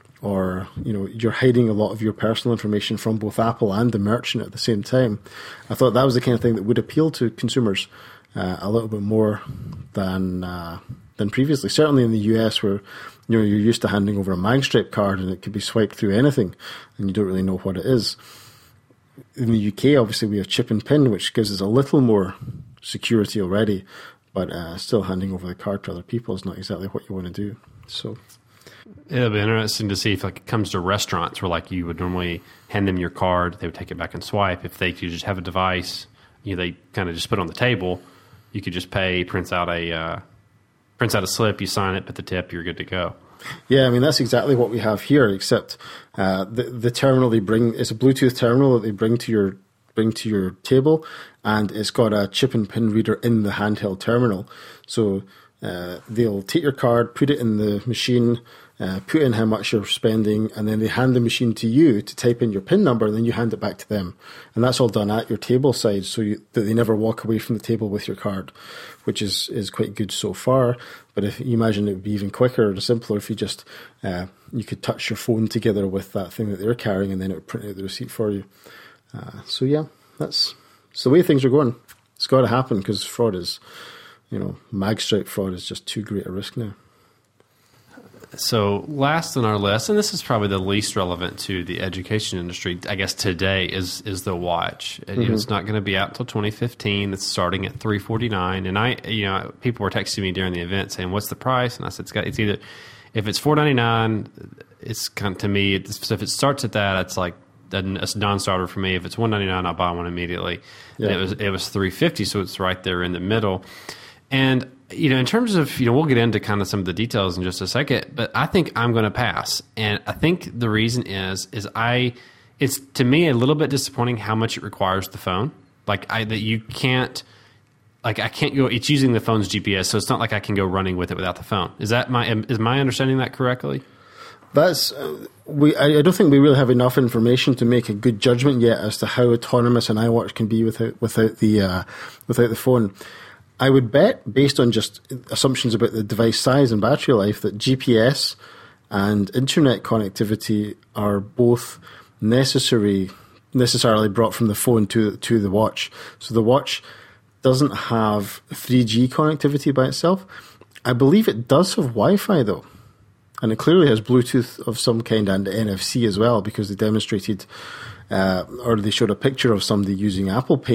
Or, you know, you're hiding a lot of your personal information from both Apple and the merchant at the same time. I thought that was the kind of thing that would appeal to consumers uh, a little bit more than uh, than previously. Certainly in the U S, where, you know, you're used to handing over a MagStripe card and it could be swiped through anything and you don't really know what it is. In the U K, obviously, we have chip and pin, which gives us a little more security already, but uh, still handing over the card to other people is not exactly what you want to do. So it'll be interesting to see if, like, it comes to restaurants where, like, you would normally hand them your card, they would take it back and swipe. If they could just have a device, you know, they kind of just put it on the table, you could just pay, prints out a uh, prints out a slip, you sign it, put the tip, you're good to go. Yeah, I mean, that's exactly what we have here, except uh, the the terminal they bring is a Bluetooth terminal that they bring to your bring to your table, and it's got a chip and pin reader in the handheld terminal. So uh, they'll take your card, put it in the machine, uh, put in how much you're spending, and then they hand the machine to you to type in your PIN number, and then you hand it back to them. And that's all done at your table side, so you, that they never walk away from the table with your card, which is, is quite good so far. But if you imagine it would be even quicker or simpler if you just uh, you could touch your phone together with that thing that they're carrying, and then it would print out the receipt for you. Uh, so yeah, that's it's the way things are going. It's got to happen because fraud is, you know, MagStripe fraud is just too great a risk now. So last on our list, and this is probably the least relevant to the education industry, I guess today, is is the watch. Mm-hmm. You know, it's not going to be out until twenty fifteen. It's starting at three forty-nine. And I, you know, people were texting me during the event saying, "What's the price?" And I said, "It's got, it's either if it's four ninety-nine, it's kind of, to me. It's, so if it starts at that, it's like a non-starter for me. If it's one ninety-nine, I'll buy one immediately." Yeah. And it was it was three fifty, so it's right there in the middle. And you know, in terms of, you know, we'll get into kind of some of the details in just a second, but I think I'm going to pass. And I think the reason is, is I, it's to me a little bit disappointing how much it requires the phone. Like I, that you can't, like I can't go, it's using the phone's G P S. So it's not like I can go running with it without the phone. Is that my, is my understanding that correctly? That's, uh, we, I, I don't think we really have enough information to make a good judgment yet as to how autonomous an iWatch can be without, without the, uh, without the phone. I would bet, based on just assumptions about the device size and battery life, that G P S and internet connectivity are both necessary, necessarily brought from the phone to to the watch. So the watch doesn't have three G connectivity by itself. I believe it does have Wi-Fi, though. And it clearly has Bluetooth of some kind and N F C as well, because they demonstrated, uh, or they showed a picture of somebody using Apple Pay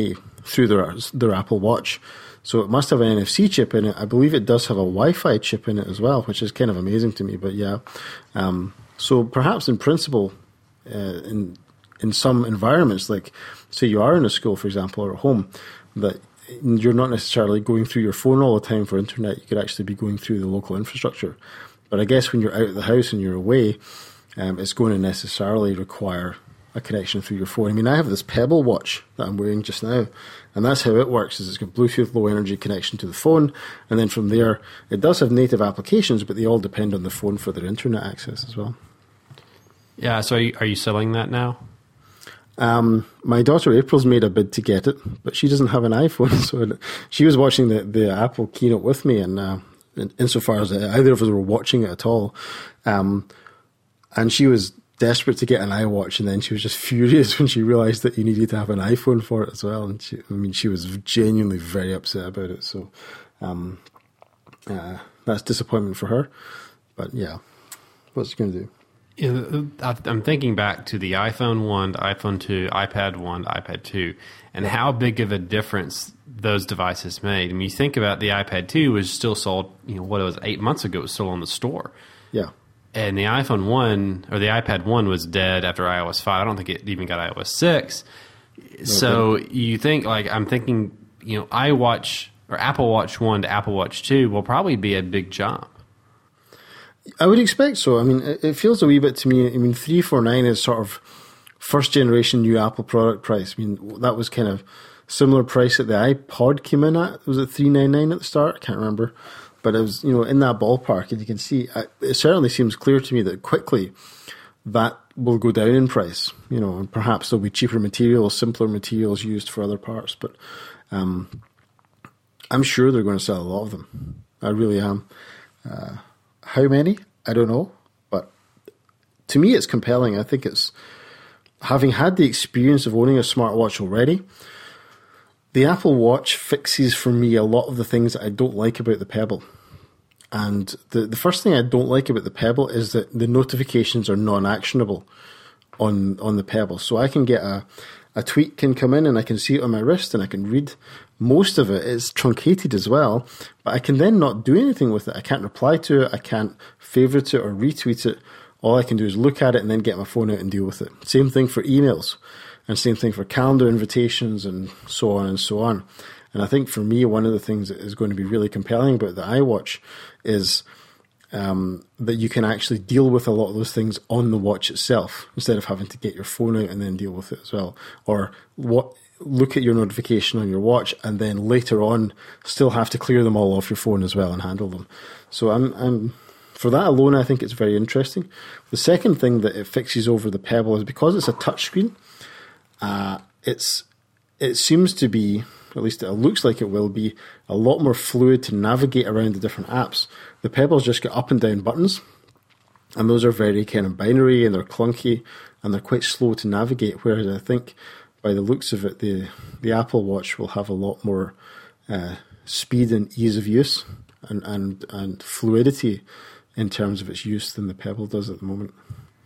through their their Apple Watch. So it must have an N F C chip in it. I believe it does have a Wi-Fi chip in it as well, which is kind of amazing to me. But yeah, um, so perhaps in principle, uh, in in some environments, like say you are in a school, for example, or at home, that you're not necessarily going through your phone all the time for internet. You could actually be going through the local infrastructure. But I guess when you're out of the house and you're away, um, it's going to necessarily require a connection through your phone. I mean, I have this Pebble watch that I'm wearing just now, and that's how it works, is it's got Bluetooth low energy connection to the phone, and then from there, it does have native applications, but they all depend on the phone for their internet access as well. Yeah, so are you, are you selling that now? Um, my daughter April's made a bid to get it, but she doesn't have an iPhone, so she was watching the, the Apple keynote with me, and uh, in, insofar as either of us were watching it at all, um, and she was desperate to get an iWatch, and then she was just furious when she realized that you needed to have an iPhone for it as well. And she, I mean, she was genuinely very upset about it. So um, uh, that's disappointment for her. But yeah, what's she going to do? Yeah, I'm thinking back to the iPhone one, the iPhone two, iPad one, the iPad two, and how big of a difference those devices made. I mean, you think about the iPad two was still sold, you know, what it was eight months ago, it was still on the store. Yeah. And the iPhone one, or the iPad one was dead after i O S five. I don't think it even got i O S six. Okay. So you think, like, I'm thinking, you know, iWatch or Apple Watch one to Apple Watch two will probably be a big jump. I would expect so. I mean, it feels a wee bit to me. I mean, three forty-nine is sort of first generation new Apple product price. I mean, that was kind of similar price that the iPod came in at. Was it three ninety-nine at the start? I can't remember. But it was, you know, in that ballpark, and you can see, it certainly seems clear to me that quickly that will go down in price, you know, and perhaps there'll be cheaper materials, simpler materials used for other parts. But um, I'm sure they're going to sell a lot of them. I really am. Uh, how many? I don't know. But to me, it's compelling. I think it's, having had the experience of owning a smartwatch already, the Apple Watch fixes for me a lot of the things that I don't like about the Pebble. And the, the first thing I don't like about the Pebble is that the notifications are non-actionable on on the Pebble. So I can get a, a tweet can come in and I can see it on my wrist and I can read most of it. It's truncated as well, but I can then not do anything with it. I can't reply to it. I can't favorite it or retweet it. All I can do is look at it and then get my phone out and deal with it. Same thing for emails. And same thing for calendar invitations and so on and so on. And I think for me, one of the things that is going to be really compelling about the iWatch is um, that you can actually deal with a lot of those things on the watch itself instead of having to get your phone out and then deal with it as well. Or what, look at your notification on your watch and then later on still have to clear them all off your phone as well and handle them. So I'm, I'm for that alone, I think it's very interesting. The second thing that it fixes over the Pebble is because it's a touchscreen. Uh, it's it seems to be, at least it looks like it will be, a lot more fluid to navigate around the different apps. The Pebble's just got up and down buttons, and those are very kind of binary and they're clunky and they're quite slow to navigate. Whereas I think, by the looks of it, the the Apple Watch will have a lot more uh, speed and ease of use and, and and fluidity in terms of its use than the Pebble does at the moment.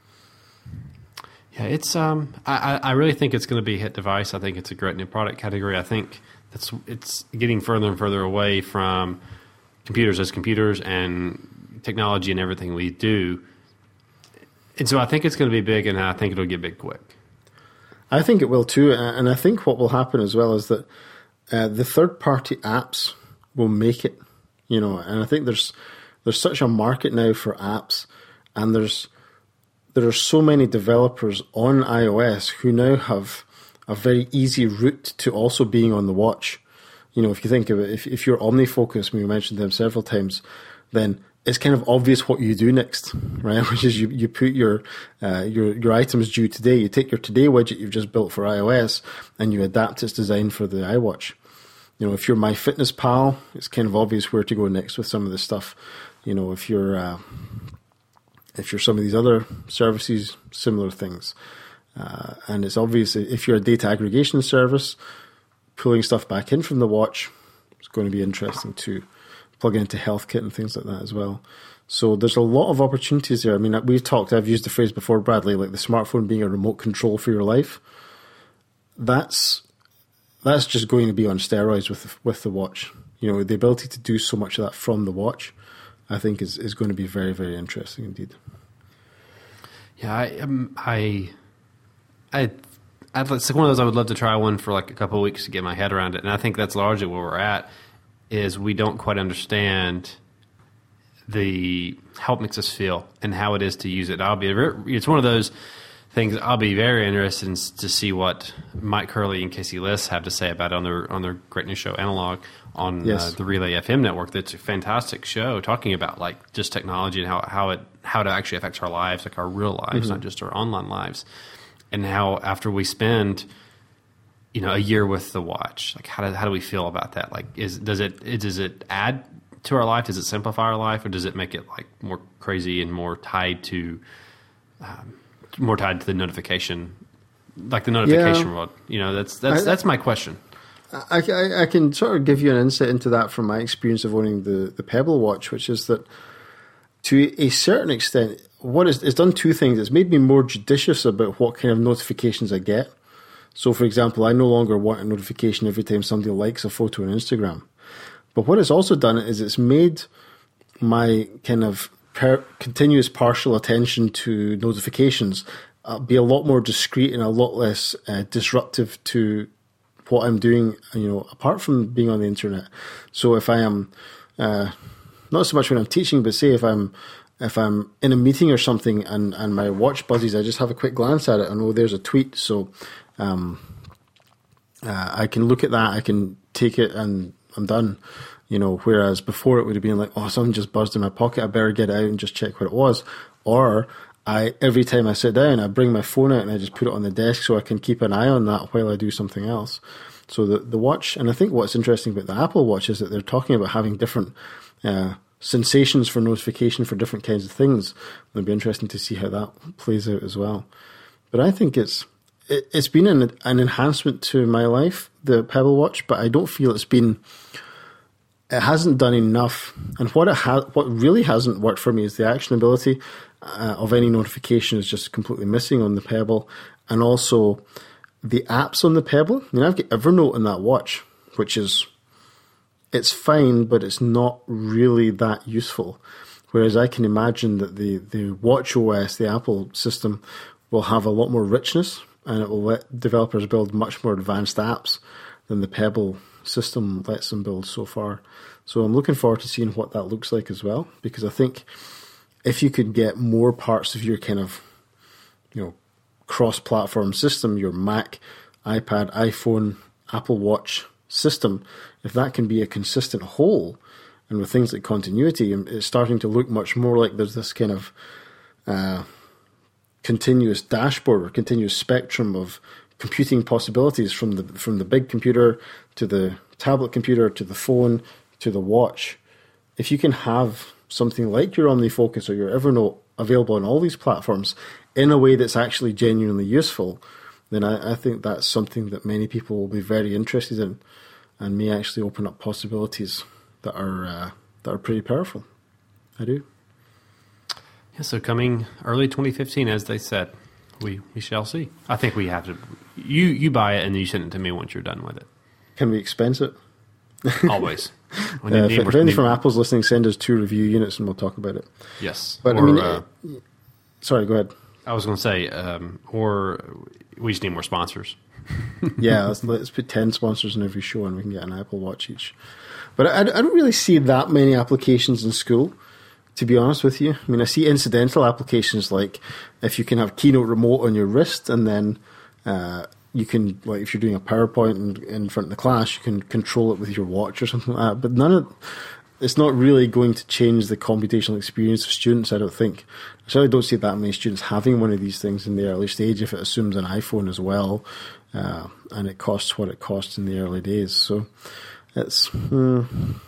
Yeah, it's. Um, I, I really think it's going to be a hit device. I think it's a great new product category. I think that's it's getting further and further away from computers as computers and technology and everything we do. And so I think it's going to be big, and I think it'll get big quick. I think it will too, and I think what will happen as well is that uh, the third-party apps will make it. You know, and I think there's there's such a market now for apps, and there's. There are so many developers on iOS who now have a very easy route to also being on the watch. You know, if you think of it, if, if you're OmniFocus, we mentioned them several times, then it's kind of obvious what you do next, right? Which is you, you put your, uh, your, your items due today. You take your today widget you've just built for iOS and you adapt its design for the iWatch. You know, if you're MyFitnessPal, it's kind of obvious where to go next with some of this stuff. You know, if you're, uh, If you're some of these other services, similar things. Uh, and it's obvious if you're a data aggregation service, pulling stuff back in from the watch is going to be interesting too. Plugging into HealthKit and things like that as well. So there's a lot of opportunities there. I mean, we've talked, I've used the phrase before, Bradley, like the smartphone being a remote control for your life. That's that's just going to be on steroids with the, with the watch. You know, the ability to do so much of that from the watch, I think, is, is going to be very, very interesting indeed. Yeah, I, um, I, I, I'd, it's one of those I would love to try one for like a couple of weeks to get my head around it, and I think that's largely where we're at. Is we don't quite understand the how it makes us feel and how it is to use it. I'll be it's one of those things. I'll be very interested in, to see what Mike Curley and Casey Liss have to say about it on their on their great new show Analog on yes. uh, the Relay F M network. That's a fantastic show talking about like just technology and how how it how it actually affects our lives, like our real lives, mm-hmm. not just our online lives, and how after we spend, you know, a year with the watch, like how do how do we feel about that? Like, is does it does it add to our life? Does it simplify our life, or does it make it like more crazy and more tied to, um, more tied to the notification, like the notification yeah. world? You know, that's that's I, that's my question. I, I I can sort of give you an insight into that from my experience of owning the the Pebble watch, which is that to a certain extent, what is it's done two things. It's made me more judicious about what kind of notifications I get. So, for example, I no longer want a notification every time somebody likes a photo on Instagram. But what it's also done is it's made my kind of per- continuous partial attention to notifications uh, be a lot more discreet and a lot less uh, disruptive to what I'm doing, you know, apart from being on the internet. So if I am, uh, not so much when I'm teaching, but say if I'm if I'm in a meeting or something and, and my watch buzzes, I just have a quick glance at it and, oh, there's a tweet. So um, uh, I can look at that, I can take it and I'm done. You know, whereas before it would have been like, oh, something just buzzed in my pocket, I better get it out and just check what it was. Or I every time I sit down, I bring my phone out and I just put it on the desk so I can keep an eye on that while I do something else. So the the watch, and I think what's interesting about the Apple Watch is that they're talking about having different uh, sensations for notification for different kinds of things. It'll be interesting to see how that plays out as well. But I think it's it, it's been an, an enhancement to my life, the Pebble Watch, but I don't feel it's been, it hasn't done enough. And what it ha- what really hasn't worked for me is the actionability uh, of any notification is just completely missing on the Pebble. And also the apps on the Pebble. I mean, I've got Evernote in that watch, which is, it's fine, but it's not really that useful. Whereas I can imagine that the, the watchOS, the Apple system, will have a lot more richness and it will let developers build much more advanced apps than the Pebble system lets them build so far. So I'm looking forward to seeing what that looks like as well, because I think if you could get more parts of your kind of, you know, cross-platform system, your Mac, iPad, iPhone, Apple Watch system, if that can be a consistent whole, and with things like continuity, it's starting to look much more like there's this kind of uh, continuous dashboard or continuous spectrum of computing possibilities from the from the big computer to the tablet computer to the phone to the watch. If you can have something like your OmniFocus or your Evernote available on all these platforms in a way that's actually genuinely useful, then I, I think that's something that many people will be very interested in and may actually open up possibilities that are uh, that are pretty powerful. I do. Yeah, so coming early twenty fifteen, as they said, we, we shall see. I think we have to. You you buy it and then you send it to me once you're done with it. Can we expense it? Always. uh, if if anybody from Apple's listening, send us two review units and we'll talk about it. Yes. But or, I mean, uh, sorry, go ahead. I was going to say, um, or we just need more sponsors. yeah, let's, let's put ten sponsors in every show and we can get an Apple Watch each. But I, I don't really see that many applications in school, to be honest with you. I mean, I see incidental applications like if you can have Keynote Remote on your wrist and then uh, you can, like if you're doing a PowerPoint in, in front of the class, you can control it with your watch or something like that. But none of it's not really going to change the computational experience of students, I don't think. I certainly don't see that many students having one of these things in the early stage if it assumes an iPhone as well, uh, and it costs what it costs in the early days. So it's, hmm.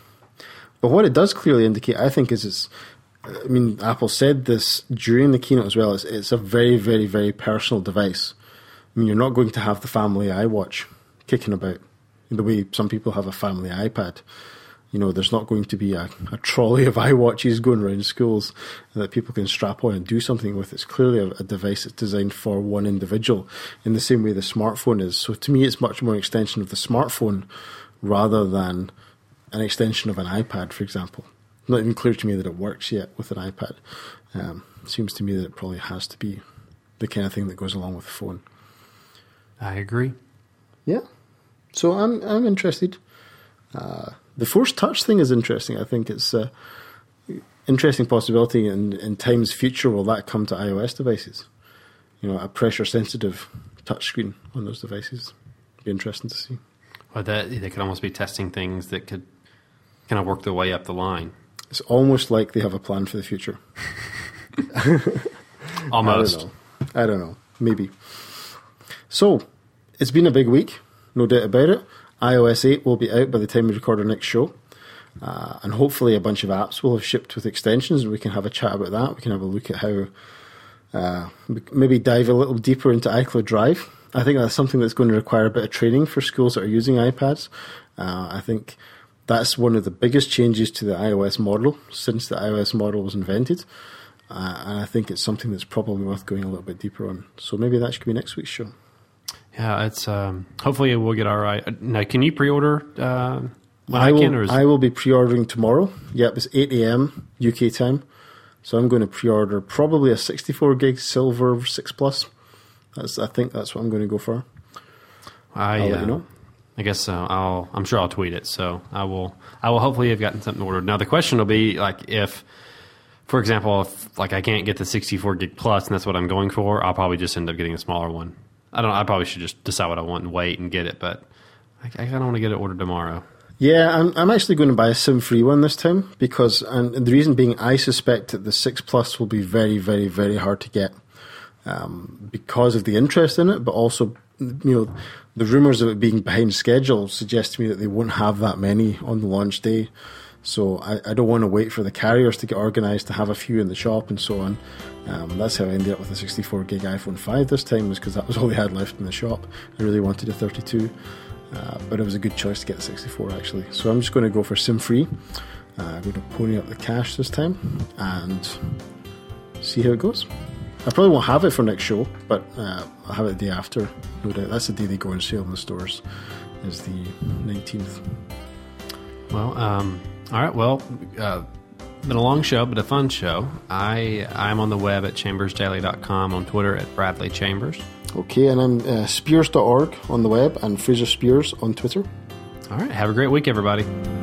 But what it does clearly indicate, I think, is it's, I mean, Apple said this during the keynote as well, it's, it's a very, very, very personal device. I mean, you're not going to have the family iWatch kicking about the way some people have a family iPad. You know, there's not going to be a, a trolley of iWatches going around schools that people can strap on and do something with. It's clearly a, a device that's designed for one individual in the same way the smartphone is. So to me, it's much more an extension of the smartphone rather than an extension of an iPad, for example. Not even clear to me that it works yet with an iPad. Um, seems to me that it probably has to be the kind of thing that goes along with the phone. I agree. Yeah. So I'm I'm interested. Uh, the Force Touch thing is interesting. I think it's an interesting possibility in, in time's future. Will that come to iOS devices? You know, a pressure-sensitive touchscreen on those devices. It'd be interesting to see. Well, that they could almost be testing things that could kind of work their way up the line. It's almost like they have a plan for the future. Almost. I don't know. I don't know. Maybe. So, it's been a big week, no doubt about it. iOS eight will be out by the time we record our next show. Uh, and hopefully a bunch of apps will have shipped with extensions, and we can have a chat about that. We can have a look at how, uh, maybe dive a little deeper into iCloud Drive. I think that's something that's going to require a bit of training for schools that are using iPads. Uh, I think that's one of the biggest changes to the iOS model since the iOS model was invented. Uh, and I think it's something that's probably worth going a little bit deeper on. So maybe that should be next week's show. Yeah, it's um, hopefully we'll get our right. Now, can you pre-order uh, when I, I will, can? Or is I will be pre-ordering tomorrow. Yep, it's eight a.m. U K time. So I'm going to pre-order probably a sixty-four gig Silver six Plus. That's, I think that's what I'm going to go for. I, I'll uh, let you know. I guess uh, I'll. I'm sure I'll tweet it. So I will. I will hopefully have gotten something ordered. Now the question will be like if, for example, if like I can't get the sixty-four gig plus and that's what I'm going for, I'll probably just end up getting a smaller one. I don't. I probably should just decide what I want and wait and get it. But I, I kind of want to get it ordered tomorrow. Yeah, I'm I'm actually going to buy a SIM-free one this time because, and the reason being, I suspect that the six Plus will be very, very, very hard to get. Um, because of the interest in it, but also, you know, the rumours of it being behind schedule suggest to me that they won't have that many on the launch day. So I, I don't want to wait for the carriers to get organised to have a few in the shop and so on. Um, that's how I ended up with a sixty-four gig iPhone five this time, was because that was all they had left in the shop. I really wanted a thirty-two, uh, but it was a good choice to get the sixty-four actually. So I'm just going to go for SIM-free. Uh, I'm going to pony up the cash this time and see how it goes. I probably won't have it for next show, but uh, I'll have it the day after, no doubt. That's the day they go on sale in the stores, is the nineteenth. Well, um, all right. Well, uh, been a long show, but a fun show. I I'm on the web at chambers daily dot com, on Twitter at Bradley Chambers. Okay, and I'm uh, spears dot org on the web and Fraser Spears on Twitter. All right. Have a great week, everybody.